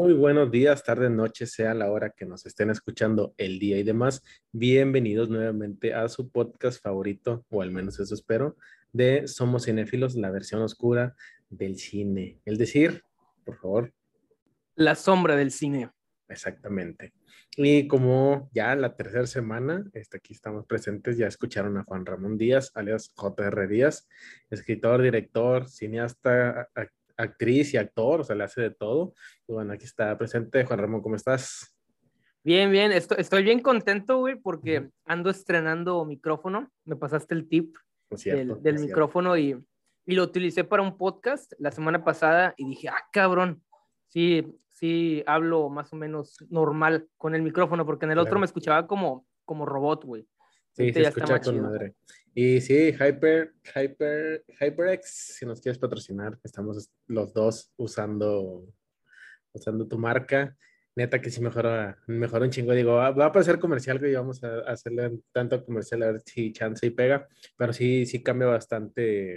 Muy buenos días, tardes, noches, sea la hora que nos estén escuchando el día y demás. Bienvenidos nuevamente a su podcast favorito, o al menos eso espero, de Somos Cinéfilos, la versión oscura del cine. El decir, por favor, La sombra del cine. exactamente. Y como ya la tercera semana, aquí estamos presentes, ya escucharon a Juan Ramón Díaz, alias J.R. Díaz, escritor, director, cineasta, actriz y actor, o sea, le hace de todo. Y bueno, aquí está presente Juan Ramón, ¿cómo estás? Bien, bien, estoy bien contento, güey, Ujú. porque ando estrenando micrófono. Me pasaste el tip Es del, cierto, del es cierto. micrófono y lo utilicé para un podcast la semana pasada y dije, cabrón, sí, sí, hablo más o menos normal con el micrófono, porque en el otro me Claro. escuchaba como robot, güey. Sí, Ahorita se ya está escucha más con chido. madre. Y sí, HyperX, si nos quieres patrocinar, estamos los dos usando tu marca. Neta que sí mejora un chingo. Digo, va a parecer comercial, güey, y vamos a hacerle tanto comercial a ver si chance y pega, pero sí, sí cambia bastante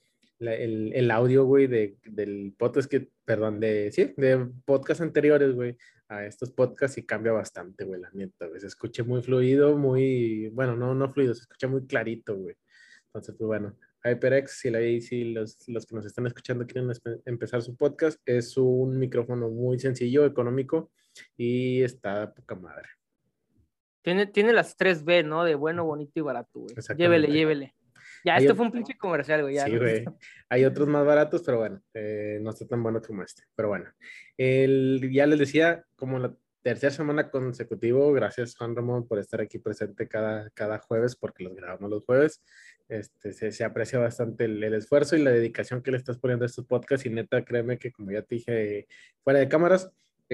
el audio, güey, del podcast perdón, de podcast anteriores, güey, a estos podcasts y cambia bastante, güey, la neta, güey. Se escucha muy fluido, bueno, no fluido, se escucha muy clarito, güey. Entonces, pues bueno, HyperX, si los que nos están escuchando quieren empezar su podcast, es un micrófono muy sencillo, económico y está de poca madre. Tiene las 3B, ¿no? De bueno, bonito y barato, güey. Llévele, Exactamente. llévele. Ya, Hay, este ot- fue un pinche comercial, güey, ya, Sí, ¿no? güey. Hay otros más baratos, pero bueno, no está tan bueno como este. Pero bueno, ya les decía, como la tercera semana consecutivo, gracias Juan Ramón por estar aquí presente cada jueves, porque los grabamos los jueves. Se aprecia bastante el esfuerzo y la dedicación que le estás poniendo a estos podcasts y neta, créeme que como ya te dije fuera de cámaras,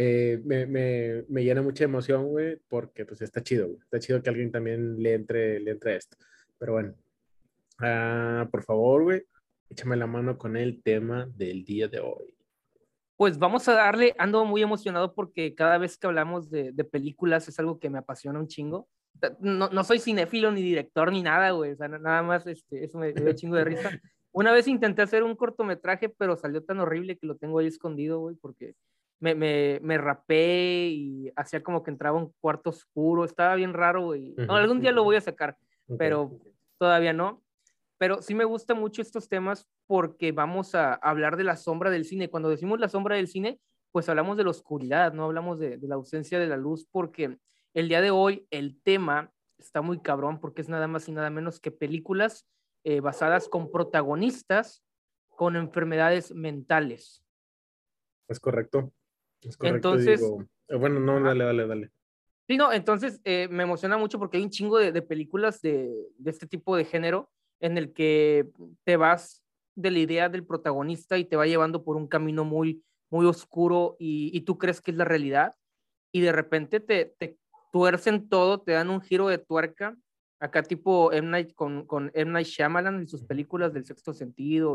me llena mucha emoción, güey, porque pues está chido, güey. Está chido que alguien también le entre a esto. Pero bueno. Por favor, güey, échame la mano con el tema del día de hoy. Pues vamos a darle, ando muy emocionado porque cada vez que hablamos de películas es algo que me apasiona un chingo. No soy cinéfilo ni director ni nada, güey, o sea, nada más eso me dio chingo de risa. Una vez intenté hacer un cortometraje, pero salió tan horrible que lo tengo ahí escondido, güey, porque me rapé y hacía como que entraba a un cuarto oscuro, estaba bien raro, güey. No, Ujú. algún día lo voy a sacar, Ok. pero todavía no. Pero sí me gustan mucho estos temas porque vamos a hablar de la sombra del cine. Cuando decimos la sombra del cine, pues hablamos de la oscuridad, no hablamos de la ausencia de la luz, porque el día de hoy el tema está muy cabrón porque es nada más y nada menos que películas basadas con protagonistas con enfermedades mentales. Es correcto. Es correcto, Entonces, digo. Bueno, no, ajá. dale. Sí, no, entonces me emociona mucho porque hay un chingo de películas de este tipo de género en el que te vas de la idea del protagonista y te va llevando por un camino muy, muy oscuro y tú crees que es la realidad y de repente te tuercen todo, te dan un giro de tuerca, acá tipo M. Night, con M. Night Shyamalan y sus Ujú. películas del sexto sentido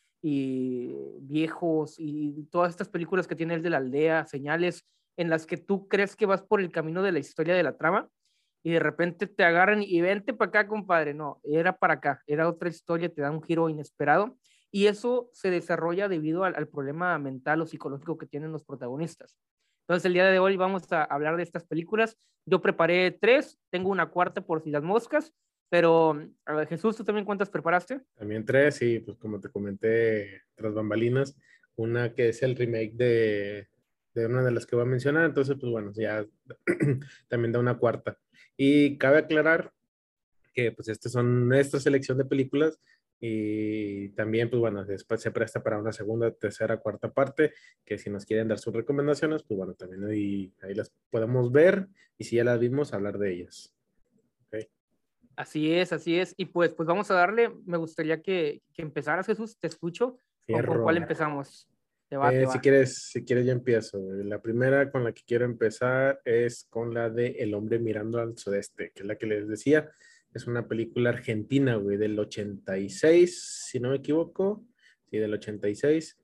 y viejos y todas estas películas que tiene el de la aldea, señales en las que tú crees que vas por el camino de la historia de la trama y de repente te agarran y vente para acá, compadre. No, era para acá, era otra historia, te da un giro inesperado y eso se desarrolla debido al problema mental o psicológico que tienen los protagonistas. Entonces, el día de hoy vamos a hablar de estas películas. Yo preparé tres, tengo una cuarta por si las moscas, pero a ver, Jesús, ¿tú también cuántas preparaste? También tres, y pues como te comenté, tras bambalinas, una que es el remake de una de las que voy a mencionar, entonces pues bueno, ya también da una cuarta. Y cabe aclarar que pues estas son nuestra selección de películas y también pues bueno, después se presta para una segunda, tercera, cuarta parte, que si nos quieren dar sus recomendaciones, pues bueno, también ahí las podemos ver y si ya las vimos, hablar de ellas. ¿Ok? Así es, así es. Y pues vamos a darle, me gustaría que empezaras, Jesús, te escucho. ¿Con cuál Fierro. empezamos? Te va, te Si va. quieres yo empiezo. La primera con la que quiero empezar es con la de El hombre mirando al sudeste, que es la que les decía. Es una película argentina, güey, del 86 si no me equivoco. Sí, del 86.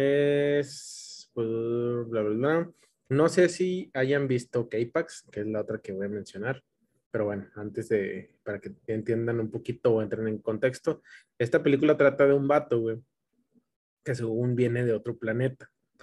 Pues, bla, bla, bla. No sé si hayan visto K-Pax, que es la otra que voy a mencionar. Pero bueno, para que entiendan un poquito o entren en contexto, esta película trata de un vato, güey, que según viene de otro planeta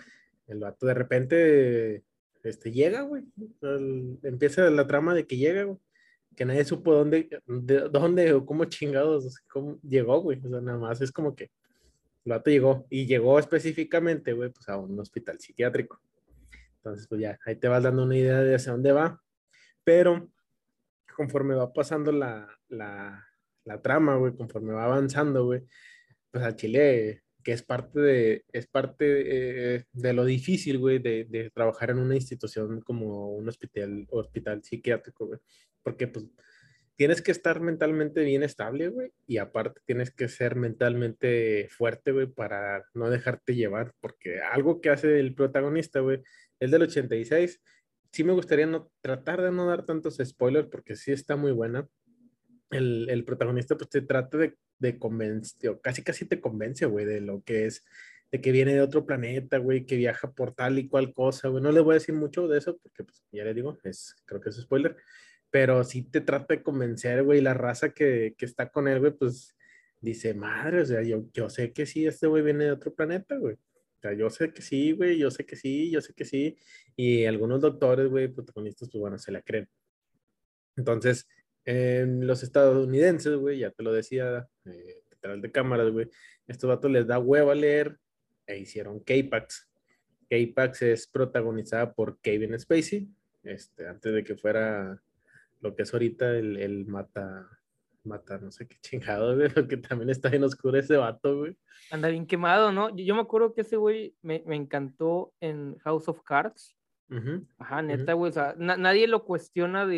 El vato de repente, llega, güey. Empieza la trama de que llega, güey. Que nadie supo dónde o cómo chingados, cómo llegó, güey. O sea, nada más es como que el vato llegó y llegó específicamente, güey, pues a un hospital psiquiátrico. Entonces, pues ya, ahí te vas dando una idea de hacia dónde va. Pero conforme va pasando la trama, güey, conforme va avanzando, güey, pues al Chile, que es parte de lo difícil, güey, de trabajar en una institución como un hospital psiquiátrico, güey. Porque, pues, tienes que estar mentalmente bien estable, güey, y aparte tienes que ser mentalmente fuerte, güey, para no dejarte llevar, porque algo que hace el protagonista, güey, es del 86. Sí me gustaría no tratar de no dar tantos spoilers porque sí está muy buena. El protagonista pues te trata de convencer, o casi casi te convence, güey, de lo que es, de que viene de otro planeta, güey, que viaja por tal y cual cosa, güey. No le voy a decir mucho de eso porque pues ya le digo, creo que es spoiler, pero sí te trata de convencer, güey, la raza que está con él, güey, pues dice, madre, o sea, yo sé que sí, este güey viene de otro planeta, güey. O sea, yo sé que sí, güey, yo sé que sí, yo sé que sí. Y algunos doctores, güey, protagonistas, pues bueno, se la creen. Entonces, en los estadounidenses, güey, ya te lo decía, detrás de cámaras, güey, estos vatos les da hueva leer e hicieron K-Pax. K-Pax es protagonizada por Kevin Spacey, antes de que fuera lo que es ahorita el mata, no sé qué chingado, güey, porque también está bien oscuro ese vato, güey. Anda bien quemado, ¿no? Yo me acuerdo que ese güey me encantó en House of Cards. Ujú, Ajá, ujú. neta, güey, o sea, nadie lo cuestiona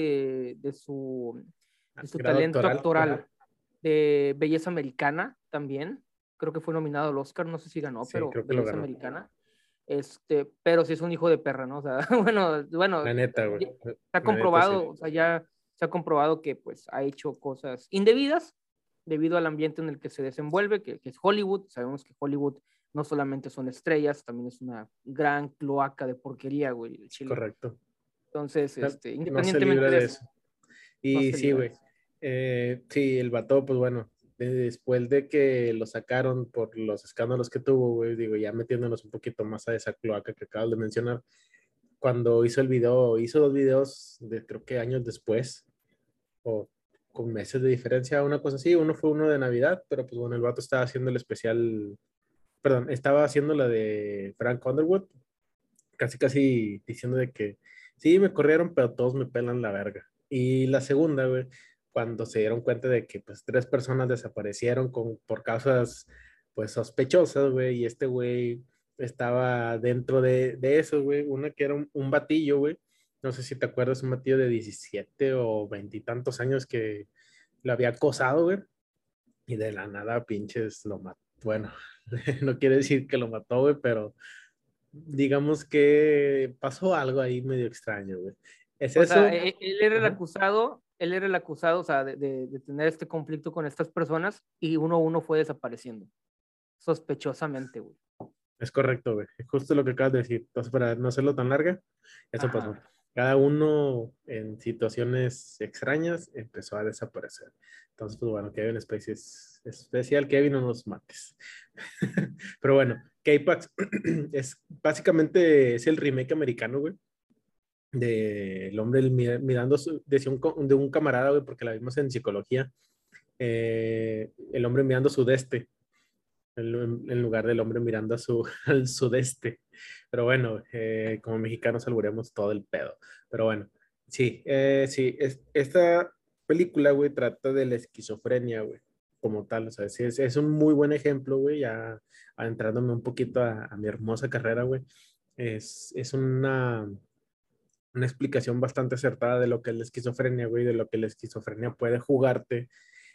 de su Grado talento actoral, actoral. ajá. De Belleza Americana también. Creo que fue nominado al Oscar, no sé si ganó, Sí, pero creo que lo Belleza ganó. Americana. Pero sí es un hijo de perra, ¿no? O sea, bueno, La neta, güey. se ha La neta, sí. comprobado, o sea, ya se ha comprobado que pues ha hecho cosas indebidas debido al ambiente en el que se desenvuelve, que es Hollywood. Sabemos que Hollywood no solamente son estrellas, también es una gran cloaca de porquería, güey, el Es Chile. correcto. Entonces, No, no se independientemente libra de de eso, eso. no Y se sí, libra de güey. eso. Sí, el vato, pues bueno, después de que lo sacaron por los escándalos que tuvo, güey, digo, ya metiéndonos un poquito más a esa cloaca que acabas de mencionar, cuando hizo el video, hizo dos videos de creo que años después, o con meses de diferencia, una cosa así. Uno fue uno de Navidad, pero pues bueno, el vato estaba haciendo el especial, perdón, estaba haciendo la de Frank Underwood, casi casi diciendo de que sí, me corrieron, pero todos me pelan la verga. Y la segunda, güey, cuando se dieron cuenta de que pues tres personas desaparecieron por causas pues sospechosas, güey, y este güey estaba dentro de eso, güey, una que era un batillo, güey, no sé si te acuerdas, un batillo de 17 o 20 y tantos años que lo había acosado, güey, y de la nada pinches lo mató. Bueno, no quiere decir que lo mató, güey, pero digamos que pasó algo ahí medio extraño, güey. ¿Es O sea, eso? él era Ajá. él era el acusado, o sea, de tener este conflicto con estas personas y uno a uno fue desapareciendo, sospechosamente, güey. Es correcto, güey. Es justo lo que acabas de decir. Entonces, para no hacerlo tan larga, eso pasó. Ajá. Cada uno en situaciones extrañas empezó a desaparecer. Entonces, pues bueno, Kevin Spacey es especial. Kevin, no nos mates. Pero bueno, K-Pax básicamente es el remake americano, güey, de El hombre mirando de un camarada, güey, porque la vimos en psicología. El hombre mirando sudeste, en lugar del hombre mirando al sudeste. Pero bueno, como mexicanos albureamos todo el pedo. Pero bueno, sí, sí, esta película, güey, trata de la esquizofrenia, güey, como tal. O sea, sí, es un muy buen ejemplo, güey, ya adentrándome un poquito a mi hermosa carrera, güey. Es una explicación bastante acertada de lo que es la esquizofrenia, güey, de lo que la esquizofrenia puede jugarte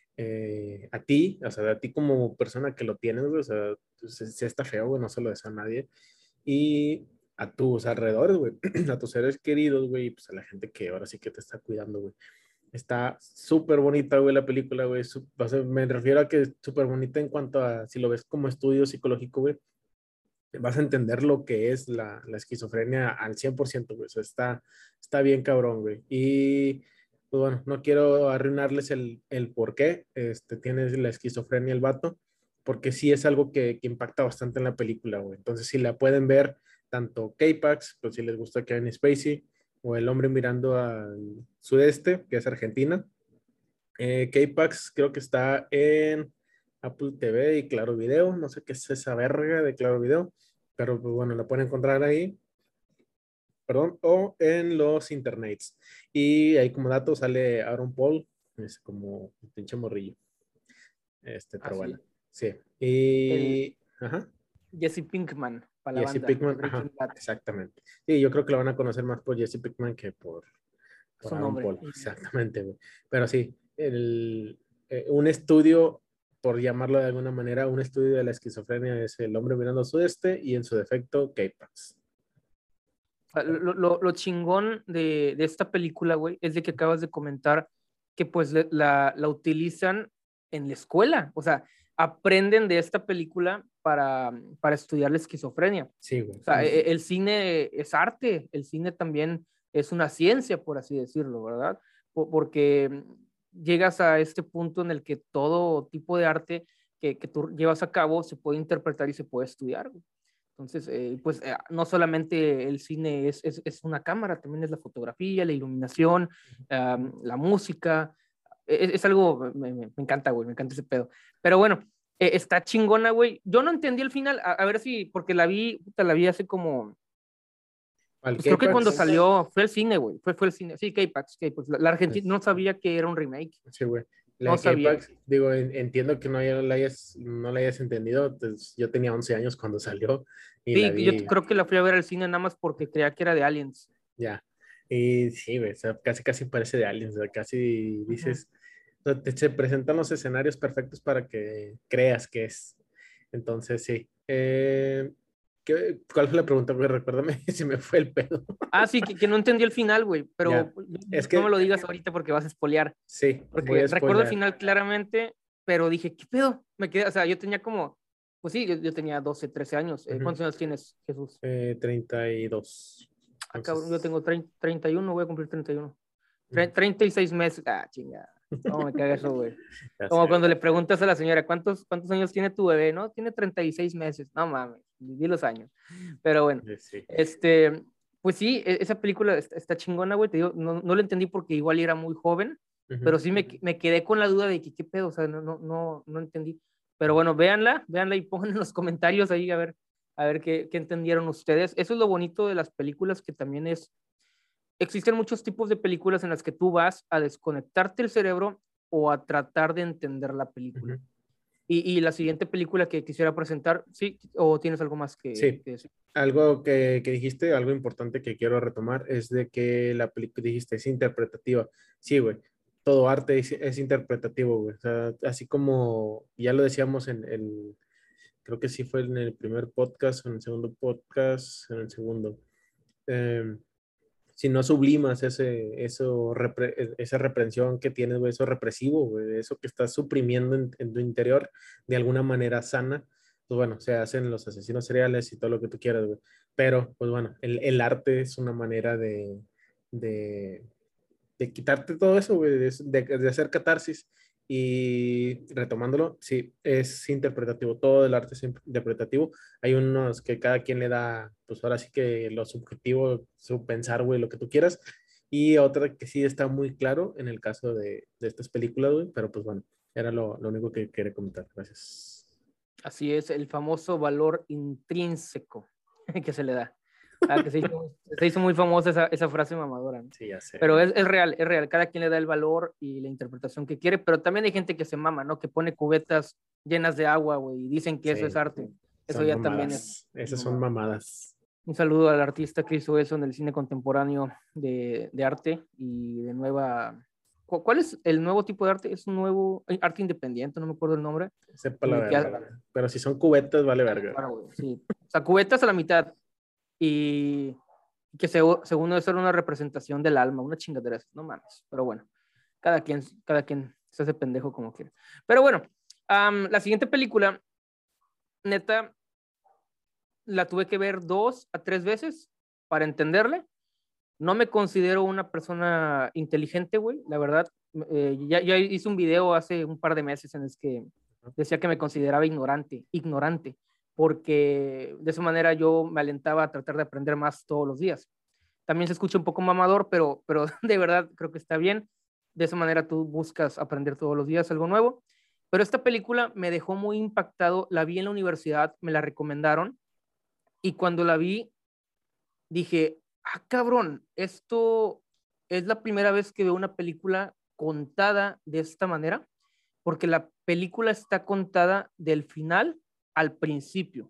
a ti, o sea, a ti como persona que lo tienes, güey, o sea, pues, sí está feo, güey, no se lo deseo a nadie, y a tus alrededores, güey, a tus seres queridos, güey, y pues a la gente que ahora sí que te está cuidando, güey. Está súper bonita, güey, la película, güey. O sea, me refiero a que es súper bonita en cuanto a, si lo ves como estudio psicológico, güey, vas a entender lo que es la esquizofrenia al 100%, güey. O sea, está bien cabrón, güey. Y, pues bueno, no quiero arruinarles el por qué tiene la esquizofrenia el vato, porque sí es algo que impacta bastante en la película, güey. Entonces, si la pueden ver, tanto K-Pax, pues si les gusta Kevin Spacey, o El hombre mirando al sudeste, que es Argentina. K-Pax creo que está en Apple TV y Claro Video, no sé qué es esa verga de Claro Video, pero pues bueno, la pueden encontrar ahí, perdón, o en los internets. Y ahí como dato sale Aaron Paul, es como un pinche morrillo. Pero Así bueno, es. sí. El Y, ajá, Jesse Pinkman para la Jesse banda de Pinkman, Breaking ajá, Bad, exactamente. Sí, yo creo que lo van a conocer más por Jesse Pinkman que por su Aaron nombre. Paul, exactamente, güey. Pero sí, un estudio, por llamarlo de alguna manera, un estudio de la esquizofrenia es El hombre mirando al sudeste y en su defecto, K-Pax. Lo chingón de esta película, güey, es de que acabas de comentar que pues la utilizan en la escuela. O sea, aprenden de esta película para estudiar la esquizofrenia. Sí, güey. O sea, el cine es arte, el cine también es una ciencia, por así decirlo, ¿verdad? Porque llegas a este punto en el que todo tipo de arte que tú llevas a cabo se puede interpretar y se puede estudiar, güey. Entonces, pues no solamente el cine es una cámara, también es la fotografía, la iluminación, la música. Es algo, me encanta, güey, me encanta ese pedo. Pero bueno, está chingona, güey. Yo no entendí el final, a ver si, porque puta, la vi hace como, Al pues creo que cuando K-Pax, salió, fue el cine, güey, fue el cine. Sí, K-Pax, K-Pax. La Argentina pues, no sabía que era un remake, sí, güey. La no de sabía. K-Pax, digo, entiendo que no la hayas entendido, pues yo tenía 11 años cuando salió y la Sí, yo vi creo que la fui a ver al cine nada más porque creía que era de Aliens. ya. Y sí, güey, o sea, casi casi parece de Aliens, o sea, casi Ujú. dices, o sea, se presentan los escenarios perfectos para que creas que es. Entonces, sí. ¿Cuál fue la pregunta, güey? Recuérdame, se me fue el pedo. Ah, sí, que no entendí el final, güey, Ya, pero es no me que lo digas ahorita porque vas a spoilear. sí, voy Porque a recuerdo el spoiler. final claramente, pero dije, ¿qué pedo? Me quedé, o sea, yo tenía como, pues sí, yo tenía 12, 13 años. Ujú. ¿Cuántos años tienes, Jesús? 32. Ah, cabrón, yo Entonces, tengo 31, voy a cumplir 31. ujú. 36 meses. Ah, chingada. ¿Cómo me caga eso, güey? Ya Como sé, cuando güey. le preguntas a la señora, ¿cuántos años tiene tu bebé? No, tiene 36 meses. No mames, di los años. Pero bueno, Sí, sí. este, pues sí, esa película está chingona, güey. Te digo, no la entendí porque igual era muy joven, Ujú. pero sí me quedé con la duda de que qué pedo, o sea, no entendí. Pero bueno, véanla y pongan en los comentarios ahí a ver qué entendieron ustedes. Eso es lo bonito de las películas, que también existen muchos tipos de películas en las que tú vas a desconectarte el cerebro o a tratar de entender la película. Ujú. Y la siguiente película que quisiera presentar, ¿sí? ¿O tienes algo más Sí, que decir? algo que dijiste, algo importante que quiero retomar es de que la película dijiste es interpretativa. Sí, güey, todo arte es interpretativo, güey. O sea, así como ya lo decíamos creo que sí fue en el primer podcast, en el segundo podcast, en el segundo. Em, si no sublimas esa reprensión que tienes, güey, eso represivo, güey, eso que estás suprimiendo en tu interior de alguna manera sana, pues bueno, se hacen los asesinos seriales y todo lo que tú quieras, güey. Pero, pues bueno, el arte es una manera de, de quitarte todo eso, güey, de hacer catarsis. Y retomándolo, sí, es interpretativo, todo el arte es interpretativo. Hay unos que cada quien le da, pues ahora sí que lo subjetivo, su pensar, güey, lo que tú quieras. Y otra que sí está muy claro en el caso de estas películas, güey, pero pues bueno, era lo único que quería comentar. Gracias. Así es, el famoso valor intrínseco que se le da. Ah, que se hizo muy famosa esa frase mamadora, ¿no? Sí, ya sé, Pero güey. es real, es real. Cada quien le da el valor y la interpretación que quiere, pero también hay gente que se mama, ¿no? Que pone cubetas llenas de agua, güey, y dicen que eso es Sí, arte. Eso son ya también mamadas. es Esas son mamada. mamadas. Un saludo al artista que hizo eso en el cine contemporáneo de arte y de nueva. ¿Cuál es el nuevo tipo de arte? Es un nuevo arte independiente, no me acuerdo el nombre. Sepa la verga, güey. Pero si son cubetas, vale verga. Claro, güey, sí. O sea, cubetas a la mitad y que según eso era una representación del alma, una chingadera, no mames. Pero bueno, cada quien se hace pendejo como quiere. Pero bueno, la siguiente película, neta, la tuve que ver 2 a 3 veces para entenderle. No me considero una persona inteligente, güey, la verdad. Ya hice un video hace un par de meses en el que decía que me consideraba ignorante, porque de esa manera yo me alentaba a tratar de aprender más todos los días. También se escucha un poco mamador, pero de verdad creo que está bien. De esa manera tú buscas aprender todos los días algo nuevo. Pero esta película me dejó muy impactado, la vi en la universidad, me la recomendaron y cuando la vi dije, ah, cabrón, esto es la primera vez que veo una película contada de esta manera, porque la película está contada del final al principio.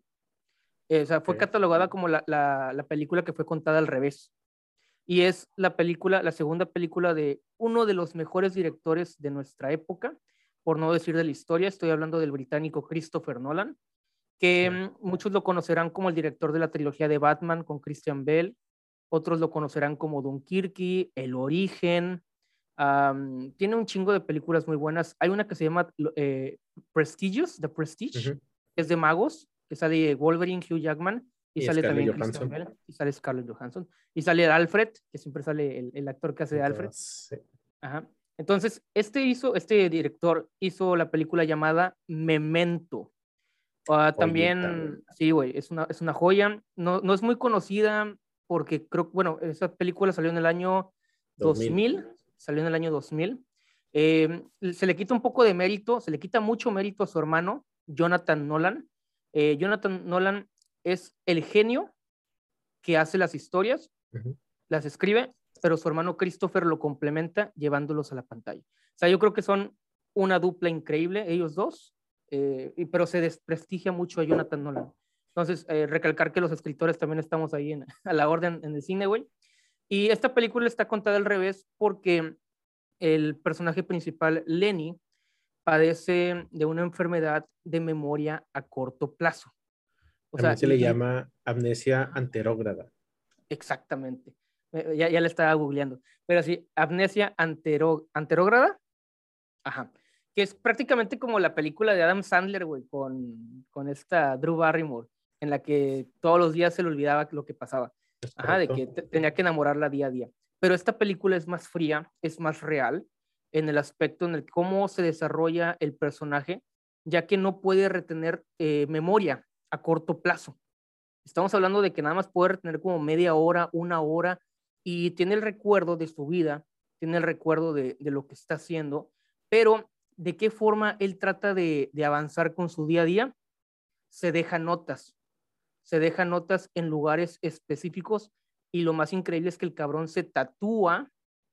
O sea, fue Ok. catalogada como la película que fue contada al revés. Y es la película, la segunda película de uno de los mejores directores de nuestra época, por no decir de la historia. Estoy hablando del británico Christopher Nolan, que Sí. muchos lo conocerán como el director de la trilogía de Batman con Christian Bale, otros lo conocerán como Dunkirk, El Origen. Tiene un chingo de películas muy buenas. Hay una que se llama Prestigious, The Prestige, Ujú. que es de magos, que sale Wolverine, Hugh Jackman, y Y sale Scarlett también Christian Johansson. Bale, y sale Scarlett Johansson, y sale Alfred, que siempre sale el actor que hace de En Alfred. todas. Sí. Ajá. Entonces, este director hizo la película llamada Memento. Joyita, güey. También, sí, güey, es una joya. No, no es muy conocida porque creo, bueno, esa película salió en el año 2000. 2000, salió en el año 2000. Se le quita un poco de mérito, se le quita mucho mérito a su hermano, Jonathan Nolan. Jonathan Nolan es el genio que hace las historias, Ujú. las escribe, pero su hermano Christopher lo complementa llevándolos a la pantalla. O sea, yo creo que son una dupla increíble, ellos dos, pero se desprestigia mucho a Jonathan Nolan. Entonces, recalcar que los escritores también estamos ahí a la orden en el cine, güey. Y esta película está contada al revés porque el personaje principal, Lenny, padece de una enfermedad de memoria a corto plazo. O También sea, se le llama amnesia anterógrada. exactamente. Ya le estaba googleando. Pero sí, amnesia anterógrada. Ajá. Que es prácticamente como la película de Adam Sandler, güey, con esta Drew Barrymore, en la que todos los días se le olvidaba lo que pasaba. Es Ajá, de correcto. que tenía que enamorarla día a día. Pero esta película es más fría, es más real en el aspecto en el cómo se desarrolla el personaje, ya que no puede retener memoria a corto plazo. Estamos hablando de que nada más puede retener como media hora, una hora, y tiene el recuerdo de su vida, tiene el recuerdo de lo que está haciendo, pero de qué forma él trata de avanzar con su día a día, se deja notas, se deja notas en lugares específicos, y lo más increíble es que el cabrón se tatúa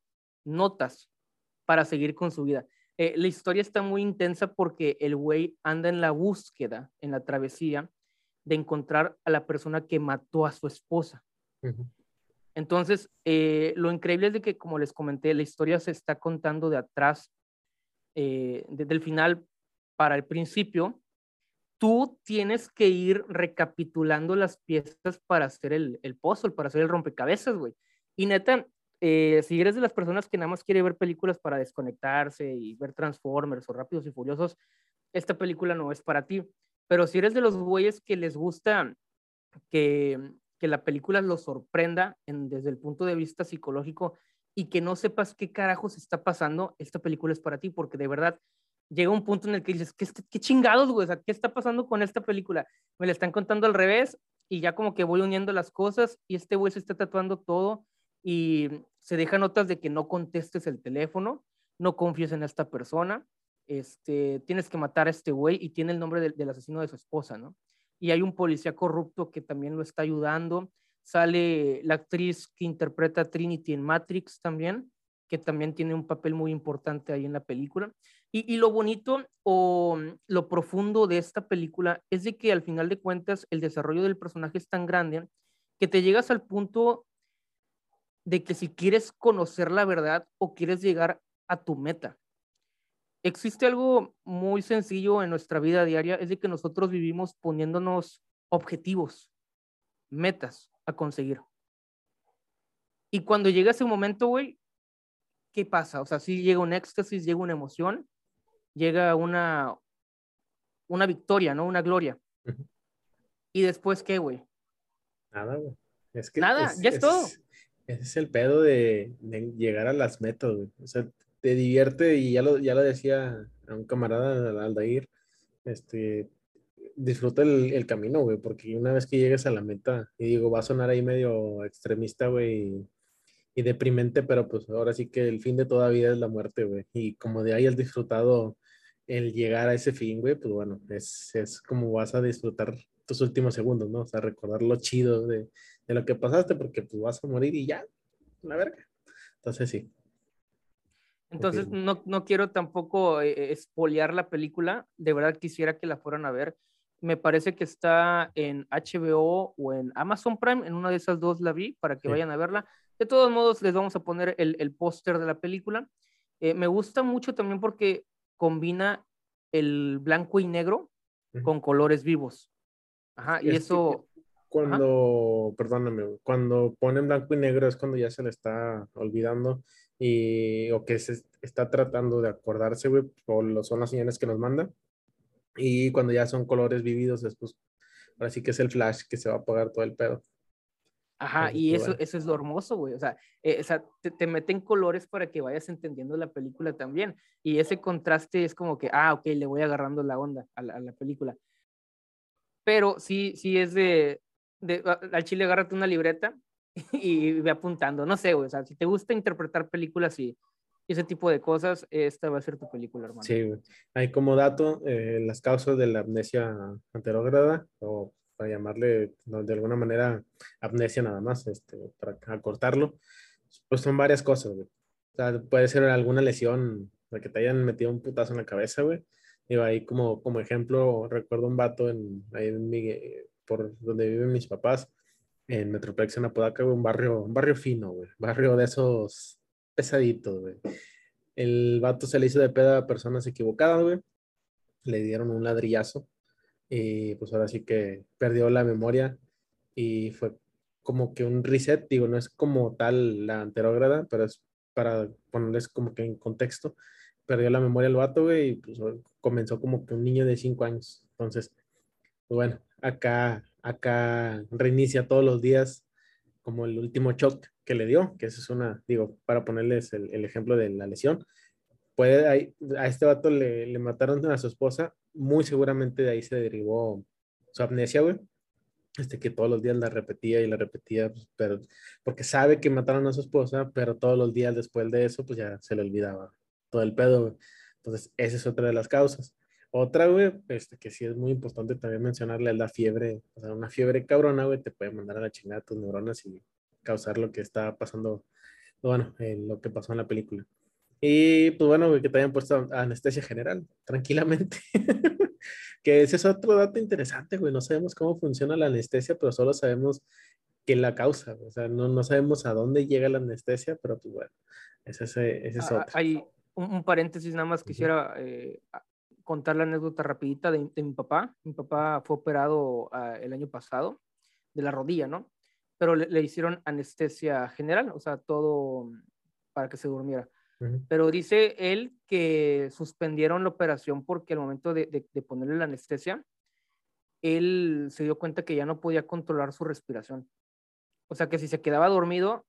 notas para seguir con su vida. La historia está muy intensa porque el güey anda en la búsqueda, en la travesía, de encontrar a la persona que mató a su esposa. Ujú. Entonces, lo increíble es de que, como les comenté, la historia se está contando de atrás, desde el final para el principio. Tú tienes que ir recapitulando las piezas para hacer el puzzle, para hacer el rompecabezas, güey. Y neta, si eres de las personas que nada más quiere ver películas para desconectarse y ver Transformers o Rápidos y Furiosos, esta película no es para ti. Pero si eres de los güeyes que les gusta que la película los sorprenda desde el punto de vista psicológico y que no sepas qué carajos está pasando, esta película es para ti, porque de verdad llega un punto en el que dices, ¿qué chingados, güey? O sea, ¿qué está pasando con esta película? Me la están contando al revés y ya como que voy uniendo las cosas y este güey se está tatuando todo y se deja notas de que no contestes el teléfono, no confíes en esta persona, tienes que matar a este güey y tiene el nombre del asesino de su esposa, ¿no? Y hay un policía corrupto que también lo está ayudando. Sale la actriz que interpreta a Trinity en Matrix también, que también tiene un papel muy importante ahí en la película. Y lo bonito o lo profundo de esta película es de que al final de cuentas el desarrollo del personaje es tan grande que te llegas al punto de que si quieres conocer la verdad o quieres llegar a tu meta. Existe algo muy sencillo en nuestra vida diaria, es de que nosotros vivimos poniéndonos objetivos, metas a conseguir. Y cuando llega ese momento, güey, ¿qué pasa? O sea, sí llega un éxtasis, llega una emoción, llega una victoria, ¿no? Una gloria. Ujú. ¿Y después qué, güey? Nada, güey. Es que Nada, ya es todo. ese es el pedo de llegar a las metas, güey. O sea, te divierte y ya lo decía a un camarada, Aldair, este, disfruta el camino, güey, porque una vez que llegues a la meta, y digo, va a sonar ahí medio extremista, güey, y deprimente, pero pues ahora sí que el fin de toda vida es la muerte, güey. Y como de ahí has disfrutado el llegar a ese fin, güey, pues bueno, es como vas a disfrutar tus últimos segundos, ¿no? O sea, recordar lo chido de lo que pasaste, porque pues vas a morir y ya, la verga. Entonces sí, Entonces, confirmo. no quiero tampoco espolear la película. De verdad quisiera que la fueran a ver. Me parece que está en HBO o en Amazon Prime. En una de esas dos la vi para que Sí. vayan a verla. De todos modos, les vamos a poner el póster de la película. Me gusta mucho también porque combina el blanco y negro Ujú. con colores vivos. Ajá, y Es que eso, ajá, cuando, perdóname, güey, cuando ponen blanco y negro es cuando ya se le está olvidando y o que se está tratando de acordarse, güey, o son las señales que nos manda. Y cuando ya son colores vividos, después, ahora sí que es el flash que se va a apagar todo el pedo. ajá, Entonces, y pues eso, bueno, eso es lo hermoso, güey. O sea, te meten colores para que vayas entendiendo la película también. Y ese contraste es como que, ok, le voy agarrando la onda a la película. Pero sí, sí es al chile agárrate una libreta y ve apuntando. No sé, güey. O sea, si te gusta interpretar películas y ese tipo de cosas, esta va a ser tu película, hermano. sí, güey. Hay como dato las causas de la amnesia anterógrada, o para llamarle no, de alguna manera amnesia nada más, para acortarlo, pues son varias cosas, güey. O sea, puede ser alguna lesión, de que te hayan metido un putazo en la cabeza, güey. Digo, ahí como ejemplo, recuerdo un vato ahí por donde viven mis papás, en Metroplex, en Apodaca, güey, un barrio fino, güey. Barrio de esos pesaditos, güey. El vato se le hizo de pedo a personas equivocadas, güey. Le dieron un ladrillazo y pues ahora sí que perdió la memoria y fue como que un reset. Digo, no es como tal la anterógrada, pero es para ponerles como que en contexto. Perdió la memoria el vato, güey, y pues comenzó como que un niño de 5 años. Entonces, pues bueno, acá reinicia todos los días como el último shock que le dio, que eso es digo, para ponerles el ejemplo de la lesión. A este vato le mataron a su esposa, muy seguramente de ahí se derivó su amnesia, güey. Que todos los días la repetía, pues, pero porque sabe que mataron a su esposa, pero todos los días después de eso, pues ya se le olvidaba todo el pedo, güey. Entonces, esa es otra de las causas. Otra, güey, que sí es muy importante también mencionarle, es la fiebre. O sea, una fiebre cabrona, güey, te puede mandar a la chingada tus neuronas y causar lo que está pasando, bueno, lo que pasó en la película. Y pues bueno, güey, que te hayan puesto anestesia general, tranquilamente. Que ese es otro dato interesante, güey. No sabemos cómo funciona la anestesia, pero solo sabemos qué la causa. O sea, no sabemos a dónde llega la anestesia, pero pues bueno, ese es otro. Hay un paréntesis, nada más Ujú. quisiera contar la anécdota rapidita de mi papá. Mi papá fue operado el año pasado de la rodilla, ¿no? Pero le hicieron anestesia general, o sea, todo para que se durmiera. Ujú. Pero dice él que suspendieron la operación porque al momento de ponerle la anestesia, él se dio cuenta que ya no podía controlar su respiración. O sea, que si se quedaba dormido,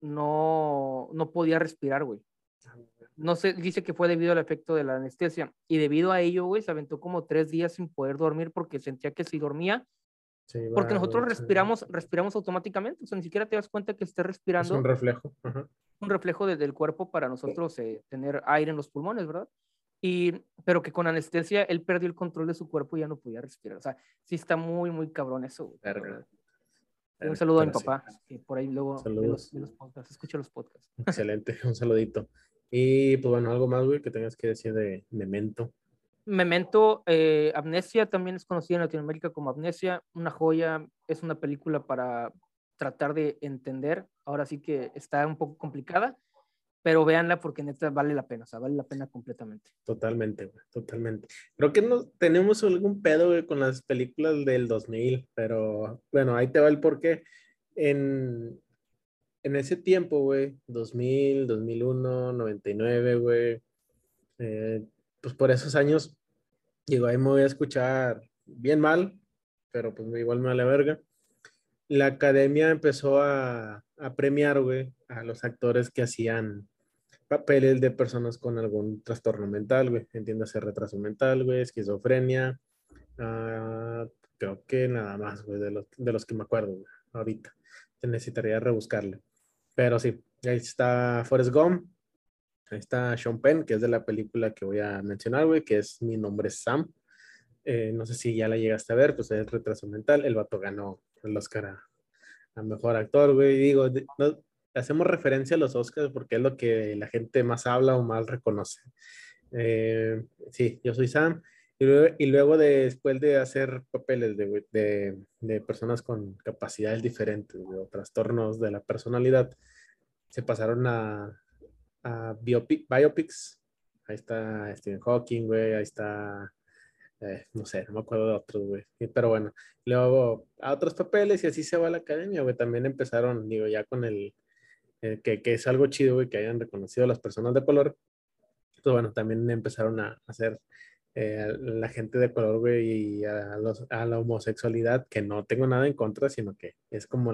no podía respirar, güey. No sé, dice que fue debido al efecto de la anestesia. Y debido a ello, güey, se aventó como 3 días sin poder dormir porque sentía que si dormía, Sí, porque va, nosotros güey, sí. respiramos automáticamente, o sea, ni siquiera te das cuenta que estés Es un respirando, reflejo. Ajá. un reflejo del cuerpo para nosotros tener aire en los pulmones, ¿verdad? Pero que con anestesia él perdió el control de su cuerpo y ya no podía respirar. O sea, sí está muy, muy cabrón eso, güey, la Verga, verdad. Y un verga, saludo a mi pero sí. papá, que por ahí luego Saludos. ve los podcasts, escucha los podcasts. Excelente, un saludito. Y pues bueno, algo más, güey, que tengas que decir de Memento. Memento, Amnesia también es conocida en Latinoamérica como Amnesia, una joya, es una película para tratar de entender, ahora sí que está un poco complicada, pero véanla porque neta vale la pena, o sea, vale la pena completamente. Totalmente, güey, totalmente. Creo que no tenemos algún pedo, güey, con las películas del 2000, pero bueno, ahí te va el porqué. En, en ese tiempo, güey, 2000, 2001, 99, güey, pues por esos años, digo, ahí me voy a escuchar bien mal, pero pues igual me vale verga. La academia empezó a premiar, güey, a los actores que hacían papeles de personas con algún trastorno mental, güey. Entiéndase retraso mental, güey, esquizofrenia, Ah, creo que nada más, güey, de los que me acuerdo, güey, ahorita. Te necesitaría rebuscarle. Pero sí, ahí está Forrest Gump, ahí está Sean Penn, que es de la película que voy a mencionar, güey, que es Mi nombre es Sam. No sé si ya la llegaste a ver, pues es retraso mental. El vato ganó el Oscar a mejor actor, güey. Digo, no, hacemos referencia a los Oscars porque es lo que la gente más habla o más reconoce. Sí, yo soy Sam. Y luego después de hacer papeles de personas con capacidades diferentes, güey, o trastornos de la personalidad, se pasaron a biopics. Ahí está Stephen Hawking, güey. Ahí está, no sé, no me acuerdo de otros, güey. Pero bueno, luego a otros papeles y así se va a la academia, güey. También empezaron, digo, ya con que es algo chido, güey, que hayan reconocido a las personas de color. Pues bueno, también empezaron a hacer la gente de color, güey, y a la homosexualidad, que no tengo nada en contra, sino que es como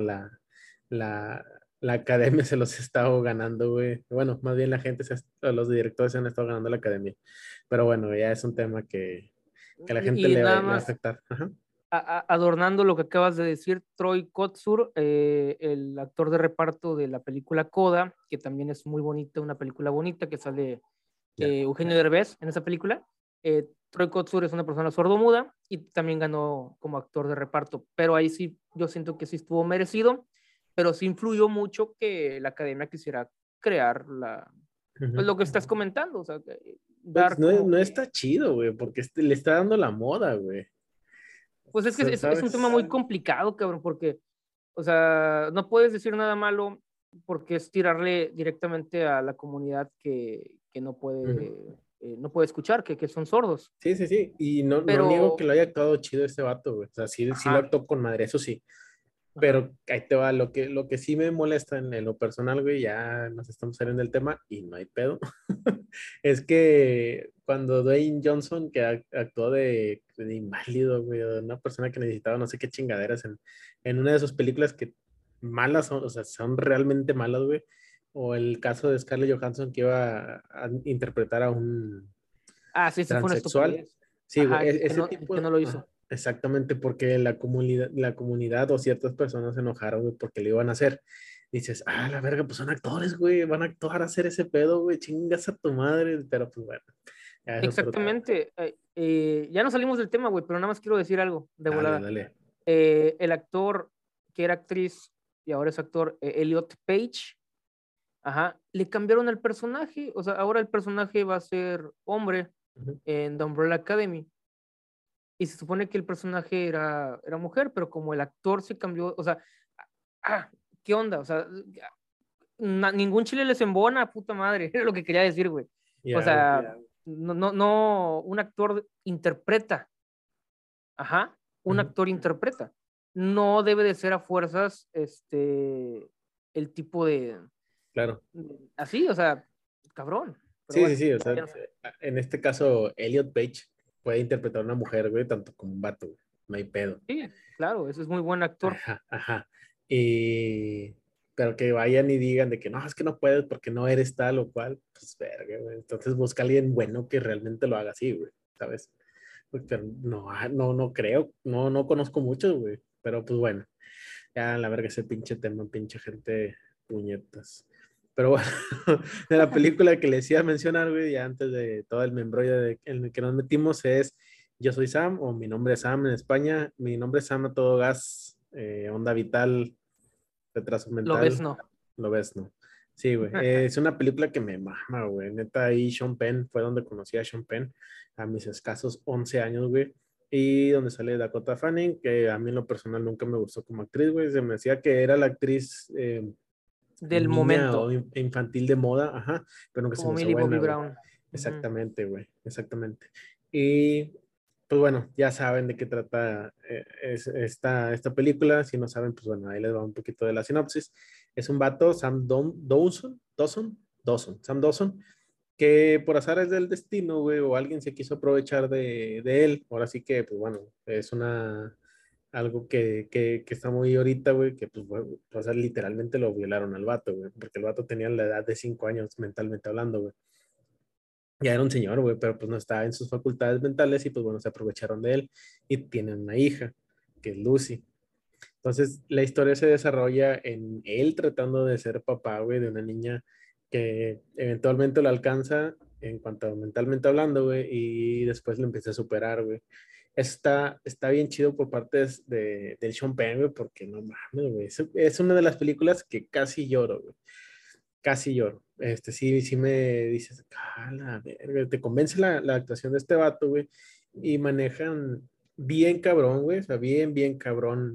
la, la academia se los ha estado ganando, güey. Bueno, más bien la gente, los directores se han estado ganando la academia. Pero bueno, ya es un tema que a la gente Y nada le va a más afectar. Ajá. adornando lo que acabas de decir, Troy Kotsur, el actor de reparto de la película Coda, que también es muy bonita, una película bonita que sale Ya. Eugenio Derbez en esa película. Troy Kotsur es una persona sordomuda y también ganó como actor de reparto, pero ahí sí yo siento que sí estuvo merecido, pero sí influyó mucho que la academia quisiera crear pues Ujú. lo que estás comentando, o sea, Pues dar no, como no que, está chido, güey, porque le está dando la moda, güey. pues es que es un tema ¿Sabes? muy complicado, cabrón, porque, o sea, no puedes decir nada malo porque es tirarle directamente a la comunidad que Ujú. no puede escuchar, que son sordos. Sí, sí, sí. Y no niego que Pero, lo haya actuado chido este vato, güey. O sea, sí lo ajá, actuó con madre, eso sí. ajá, Pero ahí te va, lo que sí me molesta en lo personal, güey, ya nos estamos saliendo del tema y no hay pedo. Es que cuando Dwayne Johnson, que actuó de inválido, güey, o de una persona que necesitaba no sé qué chingaderas en una de sus películas que malas son, o sea, son realmente malas, güey. O el caso de Scarlett Johansson que iba a interpretar a un sí, sí fue una transexual. estupidez. Sí, güey, Ajá, ese que tipo, no lo ajá, hizo. exactamente, porque la comunidad o ciertas personas se enojaron, güey, porque lo iban a hacer. Dices, la verga, pues son actores, güey, van a actuar a hacer ese pedo, güey, chingas a tu madre, pero pues bueno, ya es otro tema. Exactamente. Ya no salimos del tema, güey, pero nada más quiero decir algo de Dale, volada. dale. El actor que era actriz y ahora es actor, Elliot Page, ajá, le cambiaron el personaje, o sea, ahora el personaje va a ser hombre Ujú. en The Umbrella Academy. Y se supone que el personaje era mujer, pero como el actor se cambió, o sea, ah, ¿qué onda? O sea, ningún chile les embona, puta madre, era lo que quería decir, güey. O Ya, güey. sea, no, un actor interpreta, ajá, un Ujú. actor interpreta. No debe de ser a fuerzas, el tipo Claro. así, o sea, cabrón. Pero Sí, sí, bueno, sí, o ya, sea, ya no sé. en este caso, Elliot Page puede interpretar a una mujer, güey, tanto como un vato, güey, no hay pedo. Sí, claro, ese es muy buen actor. Ajá, ajá. Y, pero que vayan y digan de que no, es que no puedes porque no eres tal o cual, pues verga, güey. Entonces busca a alguien bueno que realmente lo haga así, güey, ¿sabes? Pues, pero no, no creo, no conozco muchos, güey. Pero pues bueno, ya la verga ese pinche tema, pinche gente puñetas. Pero bueno, de la película que les iba a mencionar, güey, ya antes de todo el membrollo en el que nos metimos es Yo soy Sam, o Mi nombre es Sam en España. Mi nombre es Sam a todo gas, onda vital, retraso Lo ves, mental, no. lo ves, ¿no? Sí, güey. Es una película que me mama, güey. Neta, ahí Sean Penn fue donde conocí a Sean Penn a mis escasos 11 años, güey. Y donde sale Dakota Fanning, que a mí en lo personal nunca me gustó como actriz, güey. Se me decía que era la actriz Del niña o momento, infantil de moda, ajá, pero nunca se como me hizo Millie Bobby buena, güey. Brown. Ujú. Exactamente, güey, exactamente. Y pues bueno, ya saben de qué trata esta película. Si no saben, pues bueno, ahí les va un poquito de la sinopsis. Es un vato, Sam Dawson, que por azares del destino, güey, o alguien se quiso aprovechar de él. Ahora sí que, pues bueno, es algo que está muy ahorita, güey, que pues, bueno, o sea, literalmente lo violaron al vato, güey, porque el vato tenía la edad de 5 años mentalmente hablando, güey. Ya era un señor, güey, pero pues no estaba en sus facultades mentales y pues bueno, se aprovecharon de él y tienen una hija, que es Lucy. Entonces, la historia se desarrolla en él tratando de ser papá, güey, de una niña que eventualmente lo alcanza en cuanto a mentalmente hablando, güey, y después lo empieza a superar, güey. Está bien chido por parte del Sean Penn, güey, porque no mames, güey. Es una de las películas que casi lloro, güey. Casi lloro. Sí me dices, ah, la verga, te convence la actuación de este vato, güey, y manejan bien cabrón, güey, o sea, bien cabrón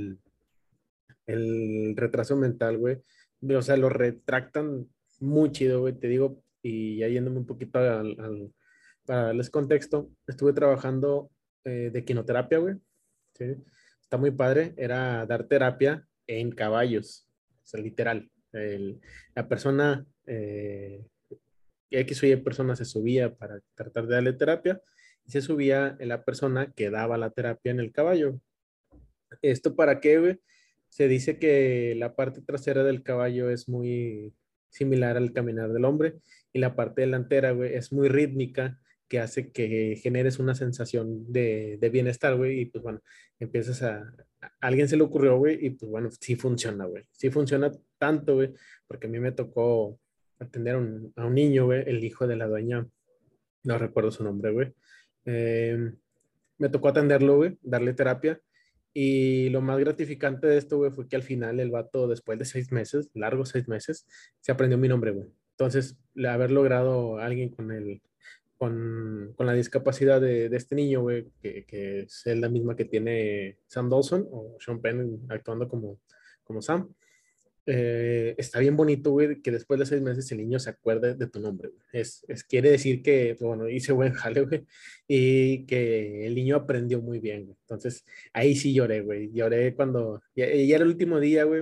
el retraso mental, güey. O sea, lo retractan muy chido, güey, te digo, y ya yéndome un poquito para darles contexto, estuve trabajando de quinoterapia, güey, ¿sí? Está muy padre, era dar terapia en caballos, o sea, literal. La persona, X o Y persona se subía para tratar de darle terapia y se subía en la persona que daba la terapia en el caballo. ¿Esto para qué, güey? Se dice que la parte trasera del caballo es muy similar al caminar del hombre y la parte delantera, güey, es muy rítmica, que hace que generes una sensación de bienestar, güey, y pues bueno, empiezas a alguien se le ocurrió, güey, y pues bueno, sí funciona, güey. Sí funciona tanto, güey, porque a mí me tocó atender a un niño, güey, el hijo de la dueña, no recuerdo su nombre, güey. Eh, Me tocó atenderlo, güey, darle terapia. Y lo más gratificante de esto, güey, fue que al final el vato, después de 6 meses, largos 6 meses, se aprendió mi nombre, güey. Entonces, haber logrado a alguien con la discapacidad de este niño, güey, que es la misma que tiene Sam Dawson o Sean Penn actuando como Sam, está bien bonito, güey, que después de 6 meses el niño se acuerde de tu nombre, güey. Quiere decir que, pues, bueno, hice buen jale, güey, y que el niño aprendió muy bien, güey. Entonces, ahí sí lloré, güey. Lloré cuando, ya era el último día, güey.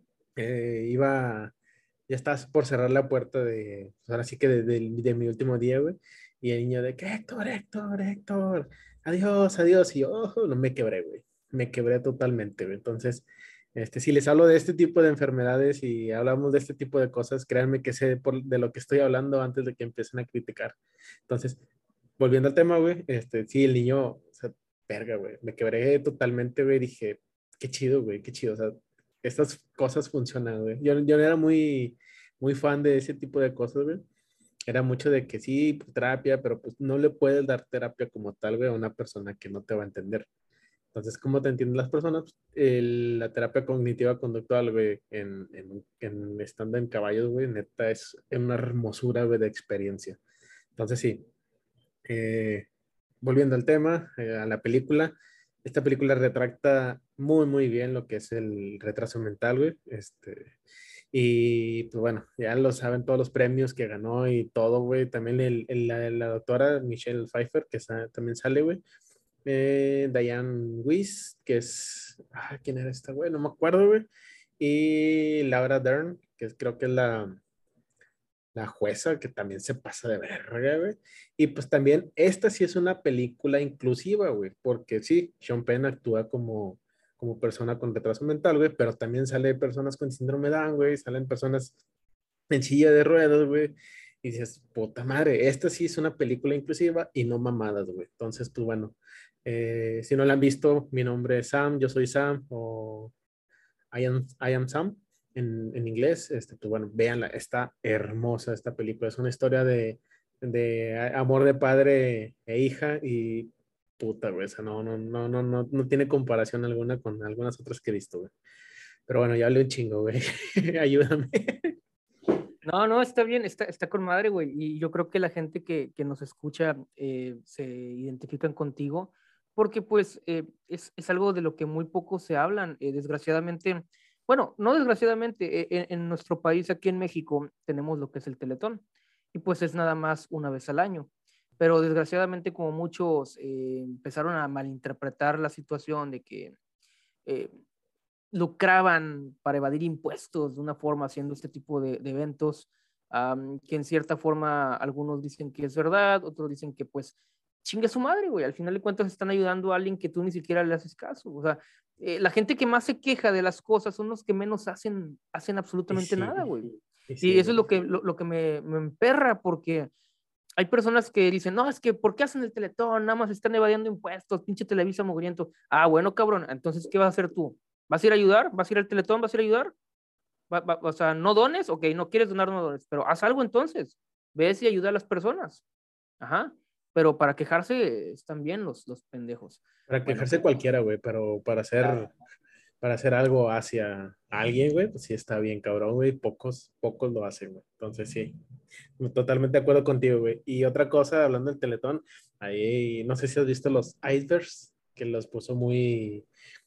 Ya estabas por cerrar la puerta pues, ahora sí que de mi último día, güey. Y el niño de que, Héctor, adiós, adiós. Y yo, no me quebré, güey. Me quebré totalmente, güey. Entonces, si les hablo de este tipo de enfermedades y hablamos de este tipo de cosas, créanme que sé de lo que estoy hablando antes de que empiecen a criticar. Entonces, volviendo al tema, güey, sí, el niño, o sea, verga, güey. Me quebré totalmente, güey. Dije, qué chido, güey, qué chido. O sea, estas cosas funcionan, güey. Yo no era muy fan de ese tipo de cosas, güey. Era mucho de que sí, pues, terapia, pero pues no le puedes dar terapia como tal, güey, a una persona que no te va a entender. Entonces, ¿cómo te entienden las personas? Pues, la terapia cognitiva conductual, güey, estando en caballos, güey, neta, es una hermosura, güey, de experiencia. Entonces, sí, eh, volviendo al tema, a la película, esta película retracta muy bien lo que es el retraso mental, güey. Y pues bueno, ya lo saben todos los premios que ganó y todo, güey. También la doctora Michelle Pfeiffer, que también sale, güey. Diane Weiss, que es. ¿Quién era esta, güey? No me acuerdo, güey. Y Laura Dern, creo que es la jueza, que también se pasa de verga, güey. Y pues también, esta sí es una película inclusiva, güey, porque sí, Sean Penn actúa como persona con retraso mental, güey, pero también sale personas con síndrome de Down, güey, salen personas en silla de ruedas, güey, y dices, puta madre, esta sí es una película inclusiva y no mamadas, güey. Entonces, pues bueno, si no la han visto, mi nombre es Sam, yo soy Sam, o I am Sam en inglés, pues bueno, véanla, está hermosa esta película, es una historia de amor de padre e hija y puta, güey, esa no tiene comparación alguna con algunas otras que he visto, güey. Pero bueno, ya hablé un chingo, güey. Ayúdame. No, no, está bien, está con madre, güey. Y yo creo que la gente que nos escucha se identifican contigo porque pues es algo de lo que muy poco se hablan. Desgraciadamente, bueno, no desgraciadamente, en nuestro país, aquí en México, tenemos lo que es el Teletón y pues es nada más una vez al año. Pero desgraciadamente como muchos empezaron a malinterpretar la situación de que eh, lucraban para evadir impuestos de una forma haciendo este tipo de eventos, que en cierta forma algunos dicen que es verdad, otros dicen que pues chingue su madre, güey, al final de cuentas están ayudando a alguien que tú ni siquiera le haces caso, o sea, la gente que más se queja de las cosas son los que menos hacen Y absolutamente sí, nada, güey. y Y sí, eso es güey. lo que me emperra porque hay personas que dicen, no, es que ¿por qué hacen el Teletón? Nada más están evadiendo impuestos, pinche Televisa mugriento. Ah, bueno, cabrón, entonces, ¿qué vas a hacer tú? ¿Vas a ir a ayudar? ¿Vas a ir al Teletón? ¿Vas a ir a ayudar? O sea, no dones, ok, no quieres donar, no dones, pero haz algo entonces. Ves y ayuda a las personas. Ajá. Pero para quejarse están bien los pendejos. Para Bueno, quejarse cualquiera, güey, pero para hacer algo hacia alguien, güey, pues sí está bien, cabrón, güey. Pocos lo hacen, güey. Entonces sí, totalmente de acuerdo contigo, güey. Y otra cosa, hablando del Teletón, ahí no sé si has visto los icebergs, que los puso muy,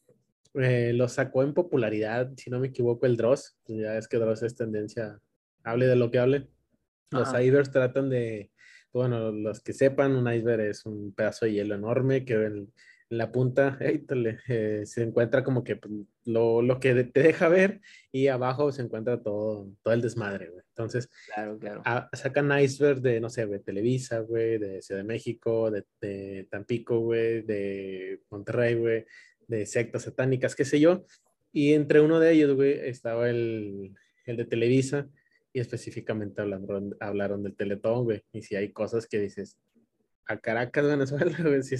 los sacó en popularidad, si no me equivoco, el Dross. Pues ya es que Dross es tendencia, hable de lo que hable. Los ajá. icebergs tratan de, bueno, los que sepan, un iceberg es un pedazo de hielo enorme que en la punta se encuentra como que pues, lo que te deja ver y abajo se encuentra todo el desmadre, güey. Entonces, Claro, claro. sacan iceberg de, no sé, güey, Televisa, güey, de Ciudad de México, de Tampico, güey, de Monterrey, güey, de sectas satánicas, qué sé yo. Y entre uno de ellos, güey, estaba el de Televisa y específicamente hablaron del Teletón, güey. Y si hay cosas que dices, a Caracas, Venezuela, güey, sí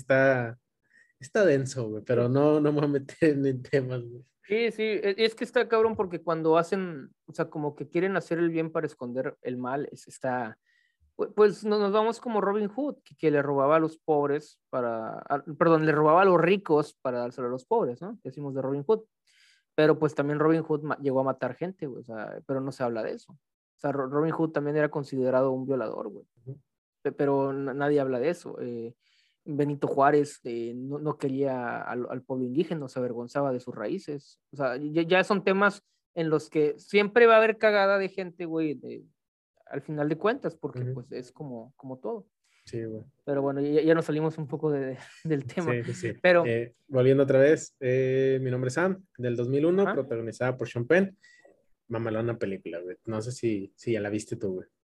está denso, güey, pero no me voy a meter en temas, güey. Sí, sí, es que está cabrón porque cuando hacen, o sea, como que quieren hacer el bien para esconder el mal, está, pues nos vamos como Robin Hood, que le robaba a los pobres perdón, le robaba a los ricos para dárselo a los pobres, ¿no? Que decimos de Robin Hood. Pero pues también Robin Hood llegó a matar gente, güey, o sea, pero no se habla de eso. O sea, Robin Hood también era considerado un violador, güey, pero nadie habla de eso. Benito Juárez no quería al pueblo indígena, se avergonzaba de sus raíces. O sea, ya son temas en los que siempre va a haber cagada de gente, güey, al final de cuentas, porque Ujú. pues es como todo. Sí, güey. Pero bueno, ya nos salimos un poco del tema. Sí, sí, sí. Pero, Volviendo otra vez, mi nombre es Sam, del 2001, ajá, protagonizada por Sean Penn. Mamalona película, güey. No sé si ya la viste tú, güey.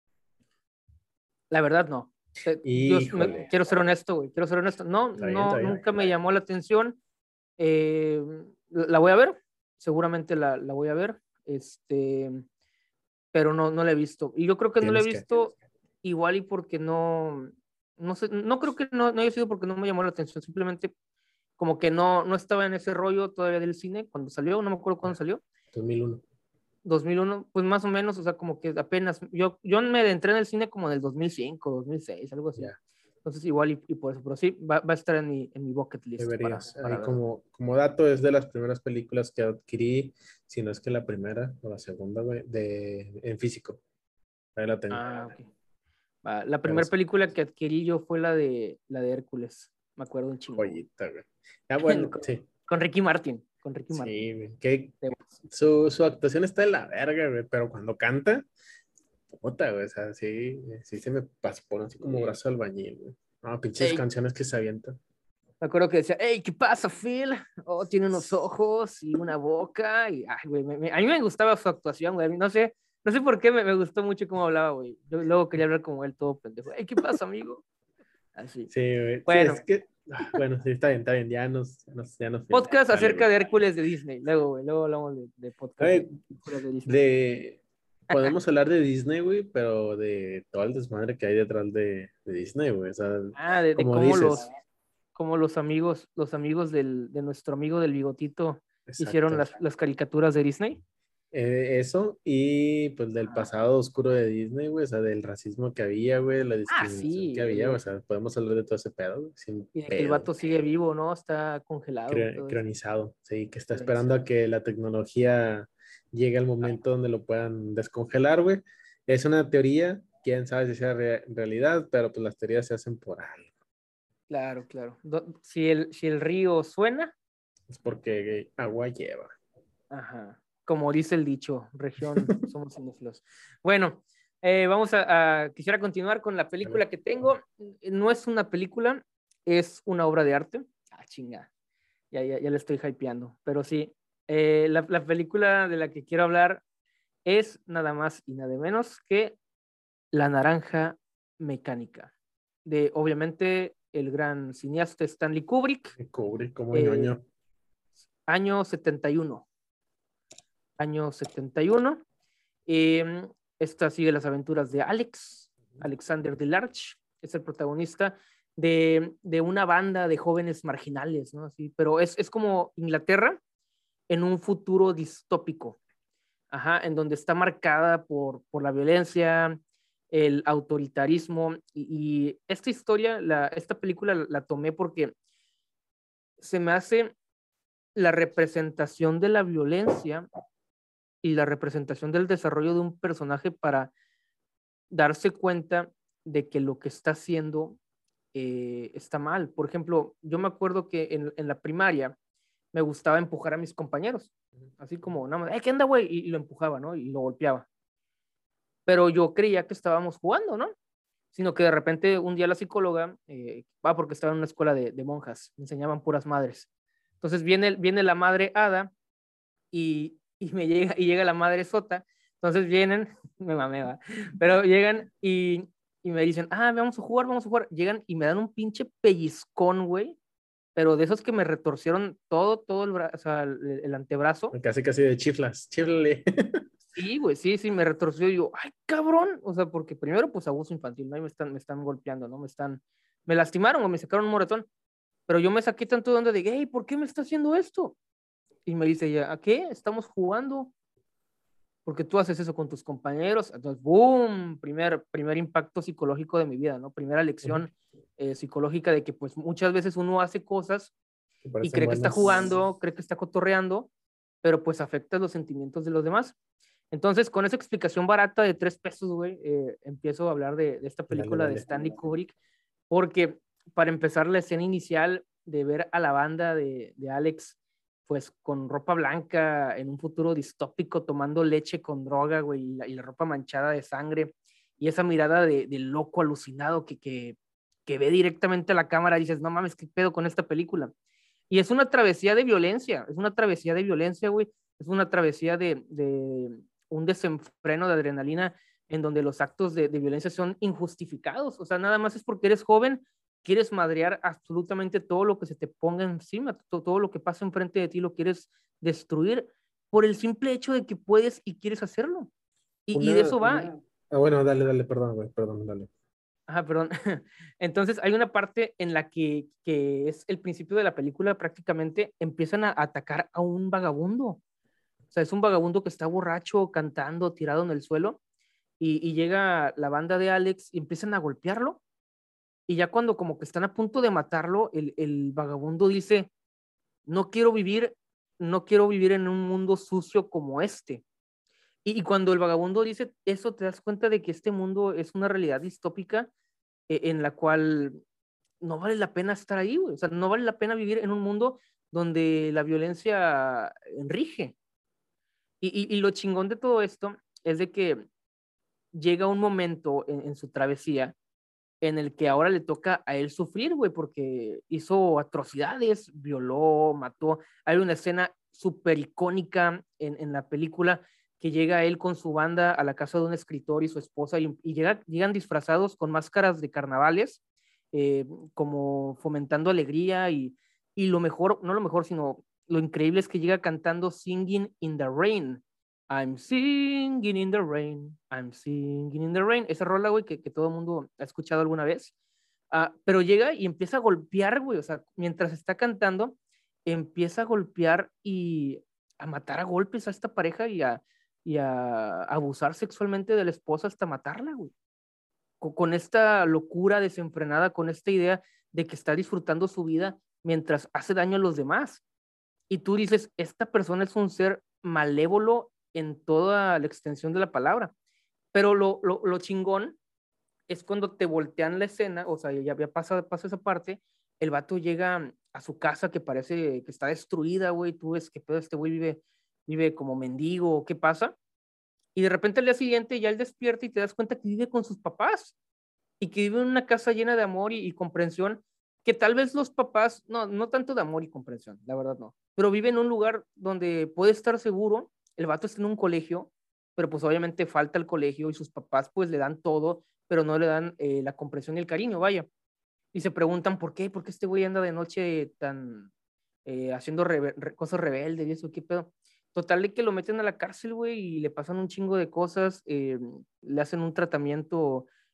la verdad no. Híjole. Quiero ser honesto, güey, quiero ser honesto. No, Está bien, está no, bien. nunca me llamó la atención. Eh, la voy a ver, seguramente la voy a ver, pero no la he visto. Y yo creo que no la he Tienes que. visto igual y porque no sé, no creo que no haya sido porque no me llamó la atención, simplemente como que no estaba en ese rollo todavía del cine cuando salió, no me acuerdo cuándo salió. 2001. 2001 pues más o menos, o sea, como que apenas, yo me adentré en el cine como en el 2005, 2006, algo así. Ya, Entonces igual y por eso, pero sí, va a estar en mi bucket list deberías. para Ahí verlo. como dato, es de las primeras películas que adquirí, si no es que la primera o la segunda, güey, en físico. Ahí la tengo. Ah, ok. La Pero primera sí, película que adquirí yo fue la de Hércules, me acuerdo un chingo, güey. joyita, güey. Ah, bueno, con, sí. con Ricky Martin, con Ricky Martin. Sí, güey. De- Su actuación está de la verga, güey, pero cuando canta, puta, güey, o sea, sí se me pone así como eh, brazo de albañil, güey. No, pinches ey, canciones que se avientan. me acuerdo que decía, hey, ¿qué pasa, Phil? Oh, tiene unos ojos y una boca. Y, ay, güey, a mí me gustaba su actuación, güey. No sé por qué me gustó mucho cómo hablaba, güey. Yo luego quería hablar como él, todo pendejo. Hey, ¿qué pasa, amigo? Así. Sí, güey. Sí, Bueno, es que, bueno, sí, está bien, ya nos fuimos. podcast Dale, acerca güey. de Hércules de Disney. Luego, güey, luego hablamos de podcast de Oye, películas de Disney. de, podemos hablar de Disney, güey, pero de todo el desmadre que hay detrás de Disney, güey. O sea, Ah, de como cómo dices, los amigos de nuestro amigo del bigotito hicieron exacto. las caricaturas de Disney. Eso y pues del Ajá. pasado oscuro de Disney, güey, o sea, del racismo que había, güey, la Ah, discriminación que sí, había, o sea, podemos hablar de todo ese pedo, güey, sin y de que el pedo, vato sigue vivo, ¿no? Está congelado y todo eso. cronizado, sí, que está esperando a Organizado. que la tecnología llegue al momento donde lo puedan descongelar, güey. Es una teoría, quién sabe si sea realidad, pero pues las teorías se hacen por algo, Claro, claro. Si el río suena, es porque agua lleva. ajá. Como dice el dicho, región, somos cinéfilos. Bueno, quisiera continuar con la ¿Vale? película que tengo. No es una película, es una obra de arte. Ah, chinga. Ya le estoy hypeando. Pero sí, la película de la que quiero hablar es nada más y nada menos que La Naranja Mecánica, de obviamente el gran cineasta Stanley Kubrick, Me cubre como eh, ñoño. año 71. Año 71. Eh, Esta sigue las aventuras de Alexander Delarge, es el protagonista de una banda de jóvenes marginales, ¿no? Así, pero es como Inglaterra en un futuro distópico, ajá, en donde está marcada por la violencia, el autoritarismo, y esta historia, esta película la tomé porque se me hace la representación de la violencia y la representación del desarrollo de un personaje para darse cuenta de que lo que está haciendo está mal. Por ejemplo, yo me acuerdo que en la primaria me gustaba empujar a mis compañeros, así como, nada más, ¿qué anda, güey? Y lo empujaba, ¿no? Y lo golpeaba. Pero yo creía que estábamos jugando, ¿no? Sino que de repente un día la psicóloga, porque estaba en una escuela de monjas, me enseñaban puras madres. Entonces viene la madre Ada y llega la madre Sota. Entonces vienen, me mamé, va, pero llegan y me dicen, vamos a jugar, vamos a jugar. Llegan y me dan un pinche pellizcón, güey, pero de esos que me retorcieron todo o sea, el antebrazo. Casi, casi de chiflas, chiflale. Sí, güey, sí, me retorció y yo, ay, cabrón, o sea, porque primero, pues abuso infantil, ¿no? Y me están golpeando, ¿no? Me lastimaron o me sacaron un moretón, pero yo me saqué tanto de onda de, hey, ¿por qué me está haciendo esto? Y me dice ella, ¿a qué? Estamos jugando, porque tú haces eso con tus compañeros. Entonces, boom, primer impacto psicológico de mi vida, ¿no? Primera lección psicológica de que, pues, muchas veces uno hace cosas Que y parecen cree que está buenas. jugando, cree que está cotorreando, pero pues afecta los sentimientos de los demás. Entonces, con esa explicación barata de 3 pesos, güey, empiezo a hablar de esta Dale, película de dale. Stanley Kubrick, porque para empezar la escena inicial de ver a la banda de Alex, pues con ropa blanca en un futuro distópico, tomando leche con droga, güey, y la ropa manchada de sangre, y esa mirada de loco alucinado que ve directamente a la cámara, y dices, no mames, ¿qué pedo con esta película? Y es una travesía de violencia, es una travesía de violencia, güey, es una travesía de un desenfreno de adrenalina en donde los actos de violencia son injustificados, o sea, nada más es porque eres joven, quieres madrear absolutamente todo lo que se te ponga encima, todo lo que pasa enfrente de ti lo quieres destruir por el simple hecho de que puedes y quieres hacerlo. Y de Una. eso va. Bueno, dale, dale, perdón, güey, perdón, dale. Perdón. Entonces hay una parte en la que es el principio de la película, prácticamente empiezan a atacar a un vagabundo. O sea, es un vagabundo que está borracho, cantando, tirado en el suelo, y llega la banda de Alex y empiezan a golpearlo. Y ya cuando como que están a punto de matarlo, el vagabundo dice, no quiero vivir, no quiero vivir en un mundo sucio como este. Y cuando el vagabundo dice eso, te das cuenta de que este mundo es una realidad distópica en la cual no vale la pena estar ahí, güey. O sea, no vale la pena vivir en un mundo donde la violencia rige. Y lo chingón de todo esto es de que llega un momento en su travesía en el que ahora le toca a él sufrir, güey, porque hizo atrocidades, violó, mató. Hay una escena súper icónica en la película que llega él con su banda a la casa de un escritor y su esposa y llegan disfrazados con máscaras de carnavales, como fomentando alegría y lo mejor, no lo mejor, sino lo increíble es que llega cantando Singing in the Rain. I'm singing in the rain, I'm singing in the rain. Esa rola, güey, que todo el mundo ha escuchado alguna vez. Pero llega y empieza a golpear, güey. O sea, mientras está cantando, empieza a golpear y a matar a golpes a esta pareja y a abusar sexualmente de la esposa hasta matarla, güey. Con esta locura desenfrenada, con esta idea de que está disfrutando su vida mientras hace daño a los demás. Y tú dices, esta persona es un ser malévolo en toda la extensión de la palabra. Pero lo chingón es cuando te voltean la escena, o sea, ya pasa esa parte, el vato llega a su casa que parece que está destruida, güey, tú ves que pedo este güey vive como mendigo, ¿qué pasa? Y de repente al día siguiente ya él despierta y te das cuenta que vive con sus papás y que vive en una casa llena de amor y comprensión, que tal vez los papás, no tanto de amor y comprensión, la verdad no, pero vive en un lugar donde puede estar seguro, el vato está en un colegio, pero pues obviamente falta el colegio y sus papás pues le dan todo, pero no le dan la comprensión y el cariño, vaya. Y se preguntan por qué este güey anda de noche tan haciendo cosas rebeldes y eso, qué pedo. Total de que lo meten a la cárcel, güey, y le pasan un chingo de cosas, le hacen un tratamiento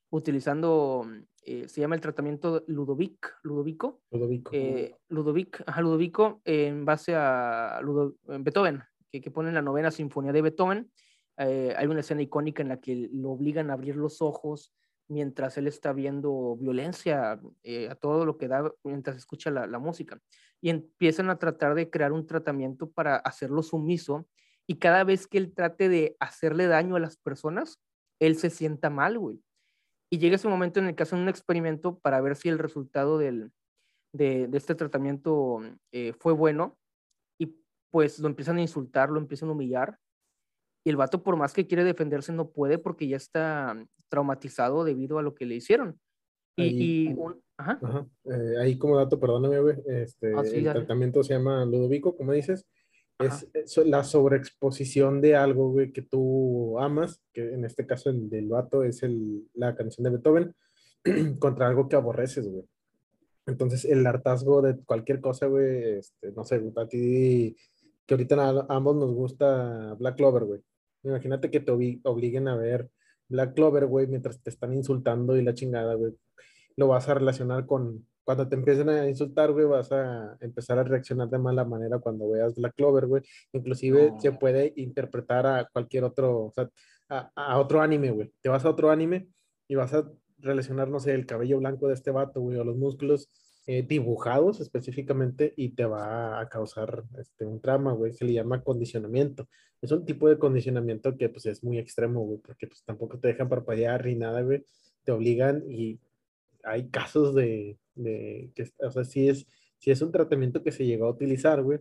utilizando, se llama el tratamiento Ludovico, Ludovico. Ludovico, en base a Beethoven, que pone la novena sinfonía de Beethoven. Hay una escena icónica en la que lo obligan a abrir los ojos mientras él está viendo violencia a todo lo que da mientras escucha la música. Y empiezan a tratar de crear un tratamiento para hacerlo sumiso, y cada vez que él trate de hacerle daño a las personas, él se sienta mal, güey. Y llega ese momento en el que hacen un experimento para ver si el resultado de este tratamiento fue bueno, y pues lo empiezan a insultar, lo empiezan a humillar, y el vato, por más que quiere defenderse, no puede porque ya está traumatizado debido a lo que le hicieron. Ahí, Ajá, ajá, ahí como dato, perdóname, güey, sí, el dale. tratamiento se llama Ludovico, como dices, Ajá, es la sobreexposición de algo, güey, que tú amas, que en este caso el del vato es la canción de Beethoven, contra algo que aborreces, güey. Entonces, el hartazgo de cualquier cosa, güey, no sé, a ti, que ahorita a ambos nos gusta Black Clover, güey. Imagínate que te obliguen a ver Black Clover, güey, mientras te están insultando y la chingada, güey. Lo vas a relacionar con, cuando te empiecen a insultar, güey, vas a empezar a reaccionar de mala manera cuando veas Black Clover, güey. Inclusive se no, puede interpretar a cualquier otro, o sea, a otro anime, güey. Te vas a otro anime y vas a relacionar, no sé, el cabello blanco de este vato, güey, o los músculos dibujados específicamente y te va a causar un trauma, güey, se le llama condicionamiento. Es un tipo de condicionamiento que pues es muy extremo, güey, porque pues tampoco te dejan parpadear ni nada, güey, te obligan y hay casos que, o sea, sí es un tratamiento que se llegó a utilizar, güey,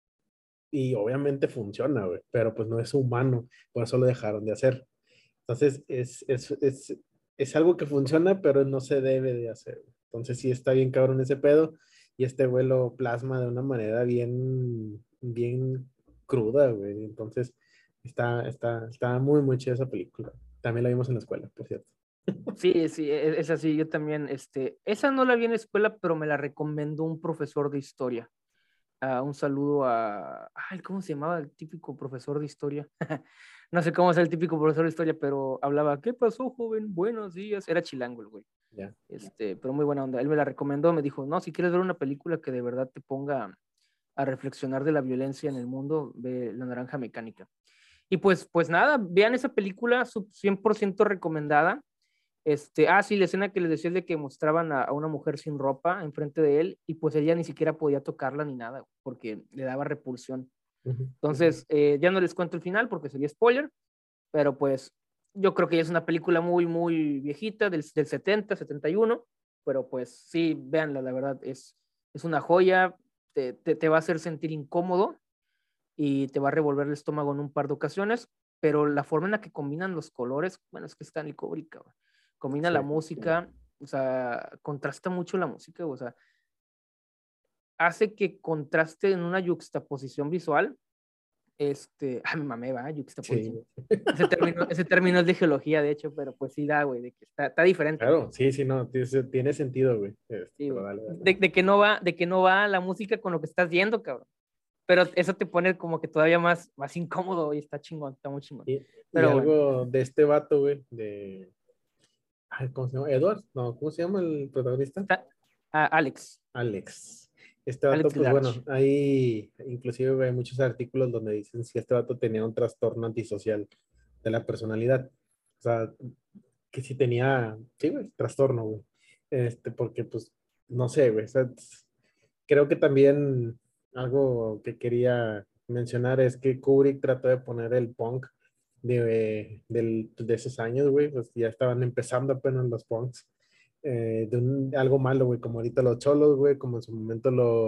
y obviamente funciona, güey, pero pues no es humano, por eso lo dejaron de hacer. Entonces, es algo que funciona, pero no se debe de hacer. Entonces, sí está bien cabrón ese pedo. Y este güey lo plasma de una manera bien cruda, güey. Entonces, está muy, muy chida esa película. También la vimos en la escuela, por cierto. sí, sí, es así, yo también, esa no la vi en la escuela, pero me la recomendó un profesor de historia. Un saludo ay, ¿cómo se llamaba el típico profesor de historia? No sé cómo es el típico profesor de historia, pero hablaba, ¿qué pasó, joven? Buenos días. Era chilango el güey. Ya. Pero muy buena onda. Él me la recomendó, me dijo, no, si quieres ver una película que de verdad te ponga a reflexionar de la violencia en el mundo, ve La Naranja Mecánica. Y pues nada, vean esa película, 100% recomendada. Sí, la escena que les decía es de que mostraban a una mujer sin ropa enfrente de él, y pues ella ni siquiera podía tocarla ni nada porque le daba repulsión. Ujú. Entonces, ya no les cuento el final porque sería spoiler, pero pues yo creo que ya es una película muy, muy viejita, del 70, 71, pero pues sí, véanla, la verdad, es una joya, te va a hacer sentir incómodo y te va a revolver el estómago en un par de ocasiones, pero la forma en la que combinan los colores, bueno, es que Stanley Kubrick, cabrón. Combina Sí. la música, o sea, contrasta mucho la música, o sea, hace que contraste en una yuxtaposición visual. Me mamé, va, yuxtaposición. Sí, Ese término es de geología, de hecho, pero pues sí da, güey, de que está diferente, güey. claro, sí, sí, no, tiene sentido, güey. Sí, Pero güey. dale, dale. De que no va la música con lo que estás viendo, cabrón. Pero eso te pone como que todavía más incómodo y está chingón, está muy chingón. Y Pero bueno, algo de este vato, güey, ay, ¿cómo se llama? Edward, no, ¿cómo se llama el protagonista? está Alex, Alex. Este vato, Alex pues bueno, Large. hay, inclusive hay muchos artículos donde dicen si este vato tenía un trastorno antisocial de la personalidad. O sea, que sí tenía, sí, güey, trastorno, güey. Porque, pues, no sé, güey. O sea, creo que también algo que quería mencionar es que Kubrick trató de poner el punk de esos años, güey, pues ya estaban empezando apenas los punks, algo malo, güey, como ahorita los cholos, güey, como en su momento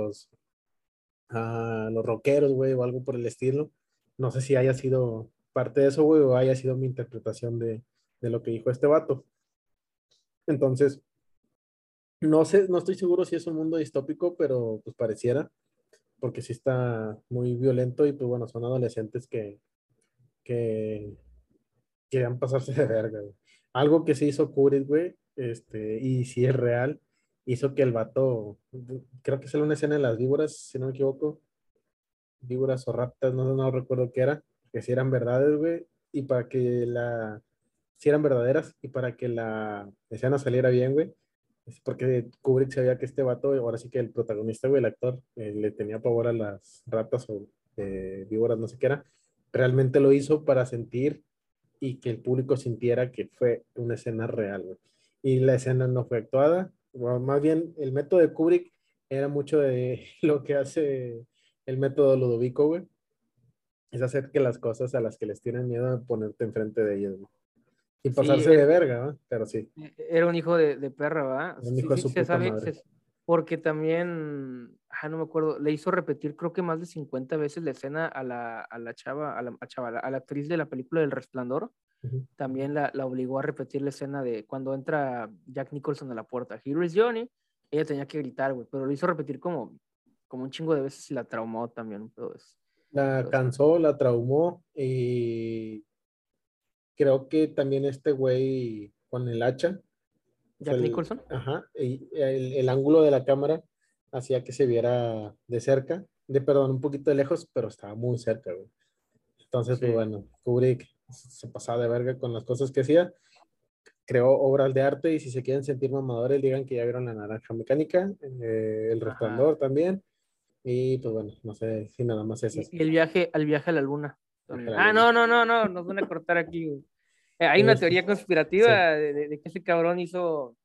los rockeros, güey, o algo por el estilo. No sé si haya sido parte de eso, güey, o haya sido mi interpretación de lo que dijo este vato. Entonces, no sé, no estoy seguro si es un mundo distópico, pero pues pareciera, porque sí está muy violento y pues bueno, son adolescentes que querían pasarse de verga, güey. Algo que se hizo Kubrick, güey, y si es real, hizo que el vato, creo que sale una escena de las víboras, si no me equivoco, víboras o ratas, no recuerdo qué era, que si eran verdades, güey, y para que sí eran verdaderas y para que la escena saliera bien, güey. Es porque Kubrick sabía que este vato, ahora sí que el protagonista, güey, el actor, le tenía pavor a las ratas o víboras, no sé qué era. Realmente lo hizo para sentir y que el público sintiera que fue una escena real, güey. Y la escena no fue actuada, o más bien el método de Kubrick era mucho de lo que hace el método Ludovico, güey. Es hacer que las cosas a las que les tienen miedo ponerte enfrente de ellos, güey. Sin Sí, pasarse de verga, ¿no? Pero sí, era un hijo de perra, ¿verdad? un Sí, hijo de sí, su se puta sabe, madre. porque también, no me acuerdo, le hizo repetir creo que más de 50 veces la escena a la chava, a la actriz de la película del Resplandor. Ujú. También la obligó a repetir la escena de cuando entra Jack Nicholson a la puerta. Here is Johnny. Ella tenía que gritar, güey, pero lo hizo repetir como un chingo de veces y la traumó también. La Pero es- cansó, la traumó y creo que también este güey con el hacha, o sea, Jack Nicholson. ajá, y el ángulo de la cámara hacía que se viera de cerca, perdón, un poquito de lejos, pero estaba muy cerca, güey. Entonces, pues Sí. bueno, Kubrick se pasaba de verga con las cosas que hacía, creó obras de arte y si se quieren sentir mamadores, digan que ya vieron La Naranja Mecánica, El Ajá. Resplandor también, y pues bueno, no sé si nada más esas. Y el viaje a la luna también. La luna. No, nos van a cortar aquí, güey. Hay una Este, teoría conspirativa sí, de que ese cabrón hizo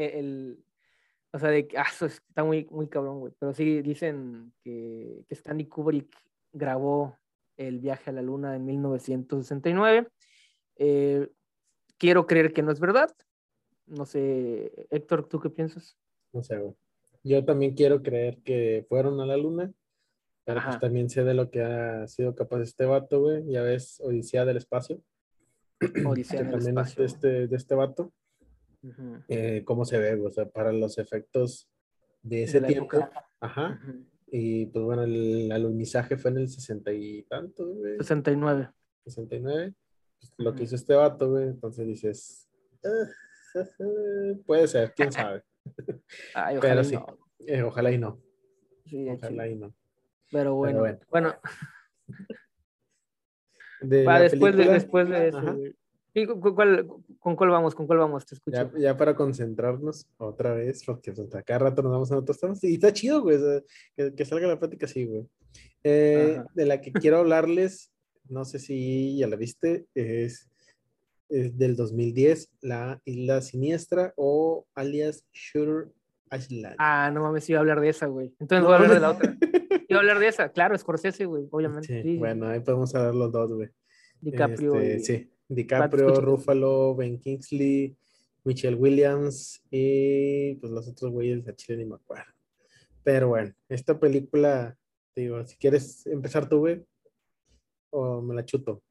o sea, de que eso está muy, muy cabrón, güey. Pero sí dicen que Stanley Kubrick grabó el viaje a la luna en 1969. Eh, quiero creer que no es verdad. No sé, Héctor, ¿tú qué piensas? no sé, güey. Yo también quiero creer que fueron a la luna, pero pues Ajá, también sé de lo que ha sido capaz este vato, güey. Ya ves, Odisea del Espacio, Odisea que en el también es espacio. de este vato. Ujú. Cómo se ve, güey, o sea, para los efectos de De ese la tiempo, época. ajá. Ujú. Y pues bueno, el alunizaje fue en el 60 y tanto, güey, 69. 69. Pues, lo que Ujú. hizo este vato, güey, entonces dices, puede ser, quién sabe. Ay, ojalá Pero y sí, no. ojalá y no, Sí, de ojalá chile. y no. Pero Pero bueno, bueno, bueno, de va la película, después de eso, ajá, güey. Sí, ¿con cuál vamos? ¿Con cuál vamos? Te ya, escucho. ya para concentrarnos otra vez, porque pues, a cada rato nos vamos a otros temas, y está chido, güey, o sea, que salga la plática así, güey. Ajá. De la que quiero hablarles, no sé si ya la viste, es del 2010, La Isla Siniestra o alias Shutter Island. No mames, iba a hablar de esa, güey. Entonces No voy a hablar de mames. la otra. Iba a hablar de esa, claro, Scorsese, güey, obviamente. Sí, Sí, sí, bueno, sí. ahí podemos hablar los dos, güey. DiCaprio y. Sí, Va, te DiCaprio, escucho, te escucho. Ruffalo, Ben Kingsley, Michelle Williams y pues los otros güeyes de Chile ni me acuerdo. Pero bueno, esta película, te digo, si quieres empezar tú, güey, o me la chuto.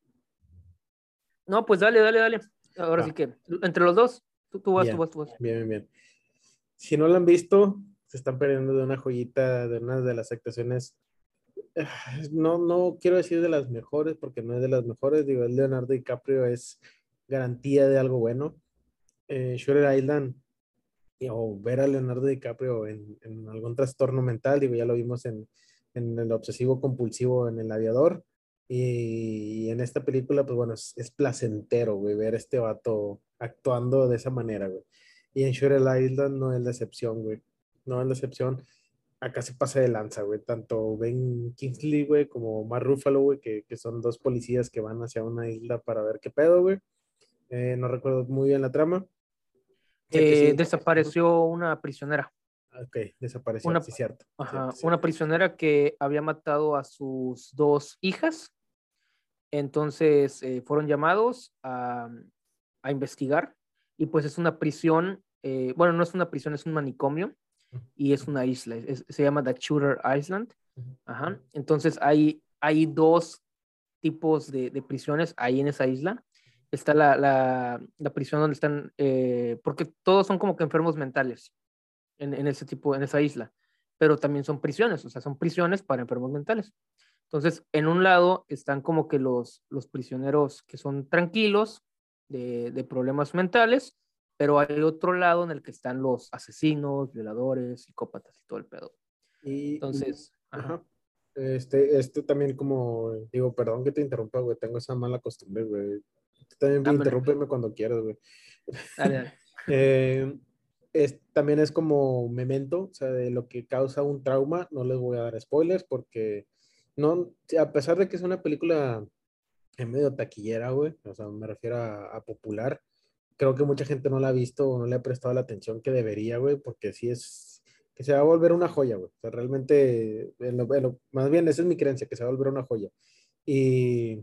No, pues dale, dale, dale. Ahora sí Va, que, entre los dos, tú vas, tú bien, vas, tú vas. bien, bien, bien. Si no la han visto, se están perdiendo de una joyita, de una de las actuaciones. No, no quiero decir de las mejores, porque no es de las mejores. Digo, el Leonardo DiCaprio es garantía de algo bueno. Shutter Island, o ver a Leonardo DiCaprio en algún trastorno mental, digo, ya lo vimos en el obsesivo compulsivo en El Aviador. Y en esta película, pues bueno, es placentero, güey, ver a este vato actuando de esa manera, güey. Y en Shutter Island no es la excepción, güey. No es la excepción. Acá se pasa de lanza, güey. Tanto Ben Kingsley, güey, como Mark Ruffalo, güey, que son dos policías que van hacia una isla para ver qué pedo, güey. No recuerdo muy bien la trama. Sé que sí. Ajá. Desapareció una prisionera. Ok, desapareció. Una, Sí, cierto. Cierto, ajá, una cierto. prisionera que había matado a sus dos hijas. Entonces fueron llamados a investigar. Y pues es una prisión. Bueno, no es una prisión, es un manicomio y es una isla. Se llama The Shooter Island. Ajá. Entonces hay dos tipos de prisiones ahí en esa isla. Está la prisión donde están, porque todos son como que enfermos mentales en ese tipo, en esa isla, pero también son prisiones, o sea, son prisiones para enfermos mentales. Entonces, en un lado están como que los prisioneros que son tranquilos de problemas mentales, pero hay otro lado en el que están los asesinos, violadores, psicópatas y todo el pedo. Y, Entonces, ajá. ajá. También como, digo, perdón que te interrumpa, güey. Tengo esa mala costumbre, güey. Tú también Ándale, interrúmpeme cuando quieras, güey. dale, dale. Eh, también es como Memento, o sea, de lo que causa un trauma, no les voy a dar spoilers porque no, a pesar de que es una película en medio taquillera, güey, o sea, me refiero a popular, creo que mucha gente no la ha visto o no le ha prestado la atención que debería, güey, porque sí es, que se va a volver una joya, güey. O sea, realmente, más bien, esa es mi creencia, que se va a volver una joya. Y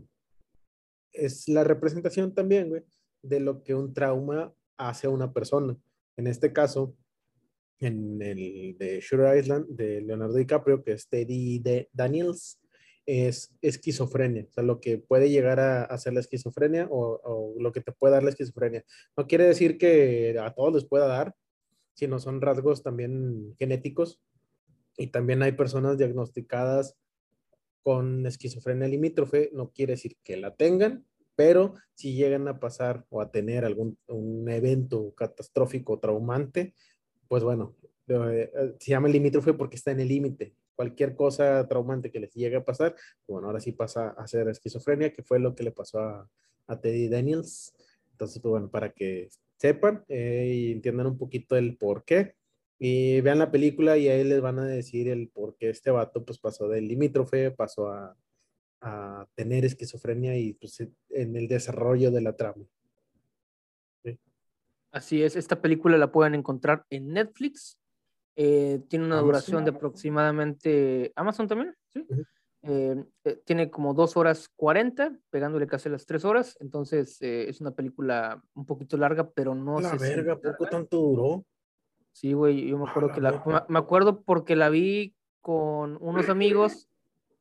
es la representación también, güey, de lo que un trauma hace a una persona. En este caso, en el de Shutter Island de Leonardo DiCaprio, que es Daniels, es esquizofrenia, o sea, lo que puede llegar a ser la esquizofrenia o lo que te puede dar la esquizofrenia. No quiere decir que a todos les pueda dar, sino son rasgos también genéticos y también hay personas diagnosticadas con esquizofrenia limítrofe, no quiere decir que la tengan, pero si llegan a pasar o a tener algún un evento catastrófico traumante, pues bueno, se llama limítrofe porque está en el límite. Cualquier cosa traumante que les llegue a pasar, bueno, ahora sí pasa a ser esquizofrenia, que fue lo que le pasó a Teddy Daniels. Entonces, pues bueno, para que sepan y entiendan un poquito el por qué. Y vean la película y ahí les van a decir el por qué este vato pues pasó del limítrofe, pasó a tener esquizofrenia y pues en el desarrollo de la trama. ¿Sí? Así es, esta película la pueden encontrar en Netflix. Tiene una Amazon. duración de aproximadamente. ¿Amazon también? Sí. Ujú. Tiene como 2 horas 40, pegándole casi las 3 horas. Entonces, es una película un poquito larga, pero no La se siente verga, ¿poco larga. tanto duró? Sí, güey, yo me A acuerdo la que verga. me acuerdo porque la vi con unos amigos,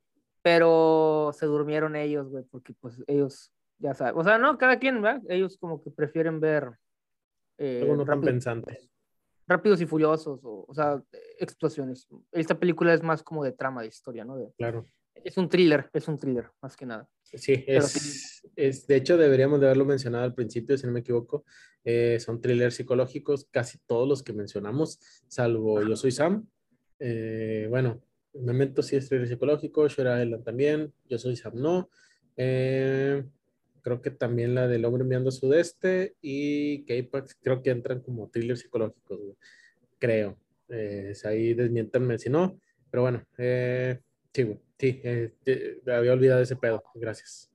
pero se durmieron ellos, güey, porque pues ellos, ya saben, o sea, no, cada quien, ¿verdad? Ellos como que prefieren ver Algo no tan rápidos, pensante. rápidos y furiosos, o sea, explosiones. Esta película es más como de trama, de historia, ¿no? Claro. Es un thriller, más que nada. Sí, Pero sí, de hecho deberíamos de haberlo mencionado al principio, si no me equivoco. Son thrillers psicológicos, casi todos los que mencionamos, salvo Yo Soy Sam. Bueno, Memento sí es thriller psicológico, Shutter Island también, Yo Soy Sam no. Eh, Creo que también la del Hombre Enviando a Sudeste y K-Pax creo que entran como thrillers psicológicos, güey. Creo. Ahí desmiéntanme si no, pero bueno, sí, güey, sí, me había olvidado ese pedo, gracias.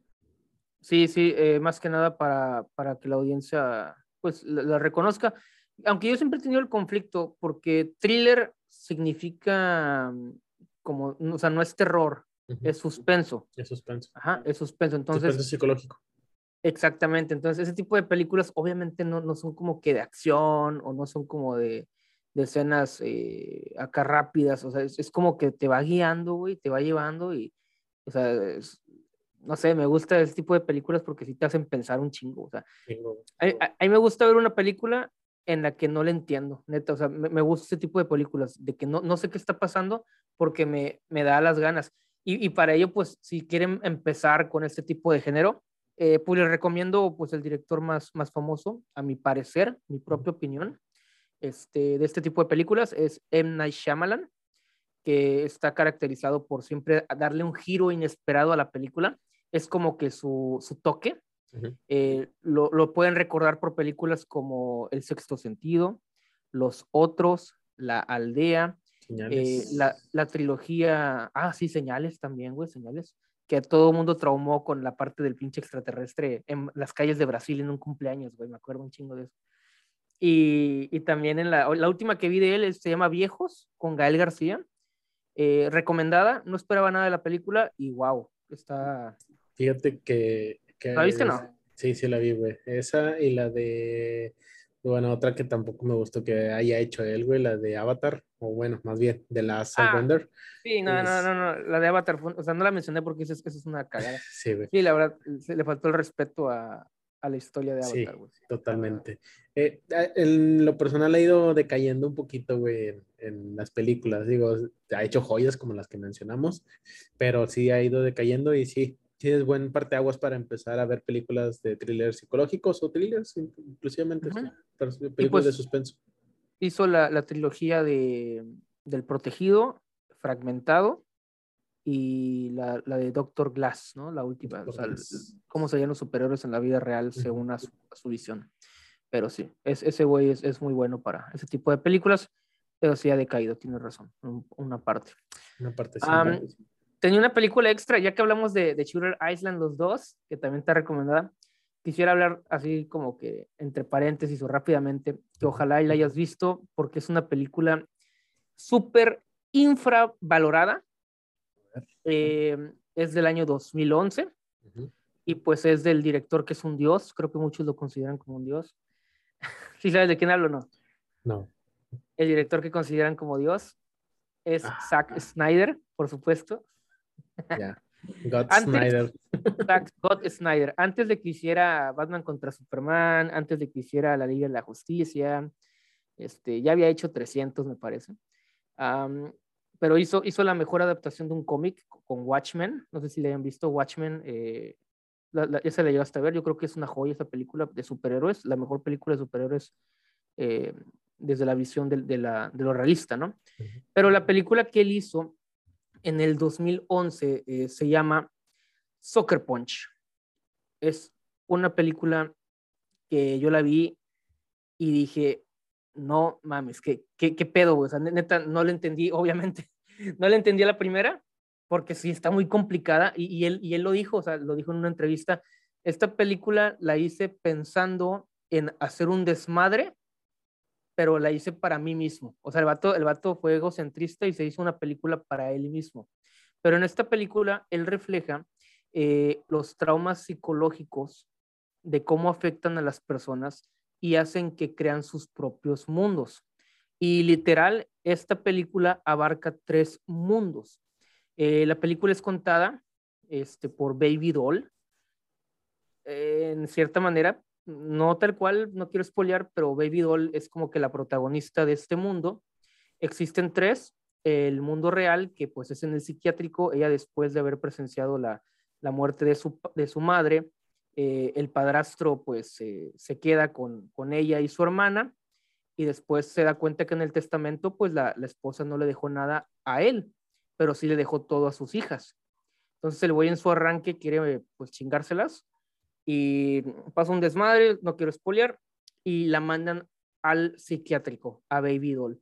sí, sí, más que nada para que la audiencia pues la reconozca. Aunque yo siempre he tenido el conflicto, porque thriller significa como, o sea, no es terror, Ujú. es suspenso. Es suspenso. Ajá, es suspenso. Suspenso Entonces, psicológico. exactamente. Entonces, ese tipo de películas obviamente no son como que de acción o no son como de escenas acá rápidas. O sea, es como que te va guiando, güey, te va llevando y, o sea, no sé, me gusta ese tipo de películas porque sí te hacen pensar un chingo. O sea, Tengo- a mí me gusta ver una película en la que no le entiendo, neta. O sea, me gusta ese tipo de películas, de que no sé qué está pasando porque me da las ganas. Y para ello, pues, si quieren empezar con este tipo de género, pues les recomiendo pues el director más famoso, a mi parecer, mi propia opinión, de este tipo de películas es M. Night Shyamalan, que está caracterizado por siempre darle un giro inesperado a la película. Es como que su toque. Ujú. Lo pueden recordar por películas como El Sexto Sentido, Los Otros, La Aldea, Señales. la trilogía, sí, Señales también, güey, Señales, que a todo mundo traumó con la parte del pinche extraterrestre en las calles de Brasil en un cumpleaños, güey, me acuerdo un chingo de eso. Y también en la última que vi de él se llama Viejos, con Gael García, recomendada, no esperaba nada de la película y wow, está... Fíjate ¿La viste o no? sí, sí la vi, güey. Esa y la de, bueno, otra que tampoco me gustó que haya hecho él, güey, la de Avatar, o bueno, más bien, de la Ah, Airbender. sí, Es, la de Avatar, o sea, no la mencioné porque eso es una cagada. sí, güey. Sí, la verdad, se le faltó el respeto a la historia de Avatar, Sí, güey, la verdad. totalmente. En lo personal ha ido decayendo un poquito, güey, en las películas. Digo, ha hecho joyas como las que mencionamos, pero sí ha ido decayendo y sí, sí es buen parteaguas para empezar a ver películas de thrillers psicológicos o thrillers, inclusivamente, sí, Ujú. pero Y películas de pues suspenso. hizo la trilogía del Protegido, Fragmentado y la de Doctor Glass, ¿no? La última, o sea, cómo serían los superhéroes en la vida real según a su visión. Pero sí, ese güey es muy bueno para ese tipo de películas, pero sí ha decaído, tienes razón, una parte. Una parte sí. Tenía una película extra, ya que hablamos de Shooter Island los dos, que también está recomendada. Quisiera hablar así como que entre paréntesis o rápidamente, que ojalá y la hayas visto, porque es una película súper infravalorada. Es del año 2011 y pues es del director que es un dios, creo que muchos lo consideran como un dios. ¿Sí sabes de quién hablo o no? No. El director que consideran como dios es Zack Snyder, por supuesto. Ya. God Snyder. Scott Snyder, antes de que hiciera Batman contra Superman, antes de que hiciera La Liga de la Justicia, ya había hecho 300, me parece. Pero hizo la mejor adaptación de un cómic con Watchmen. No sé si le hayan visto Watchmen. Esa la llegaste a ver. Yo creo que es una joya esa película de superhéroes, la mejor película de superhéroes desde la visión de lo realista, ¿no? Pero la película que él hizo en el 2011 se llama Sucker Punch. Es una película que yo la vi y dije, no mames, ¿qué pedo, güey? O sea, neta, no la entendí, obviamente. No la entendí a la primera, porque sí está muy complicada, y él lo dijo, o sea, lo dijo en una entrevista. Esta película la hice pensando en hacer un desmadre, pero la hice para mí mismo. O sea, el vato fue egocentrista y se hizo una película para él mismo. Pero en esta película, él refleja los traumas psicológicos de cómo afectan a las personas y hacen que crean sus propios mundos. Y literal, esta película abarca 3 mundos. La película es contada por Baby Doll, en cierta manera, no tal cual, no quiero spoilear, pero Baby Doll es como que la protagonista de este mundo. Existen 3, el mundo real, que pues es en el psiquiátrico, ella después de haber presenciado la muerte de su madre, el padrastro pues se queda con ella y su hermana, y después se da cuenta que en el testamento pues la esposa no le dejó nada a él, pero sí le dejó todo a sus hijas. Entonces el güey en su arranque quiere pues chingárselas y pasa un desmadre, no quiero spoilear, y la mandan al psiquiátrico, a Baby Doll.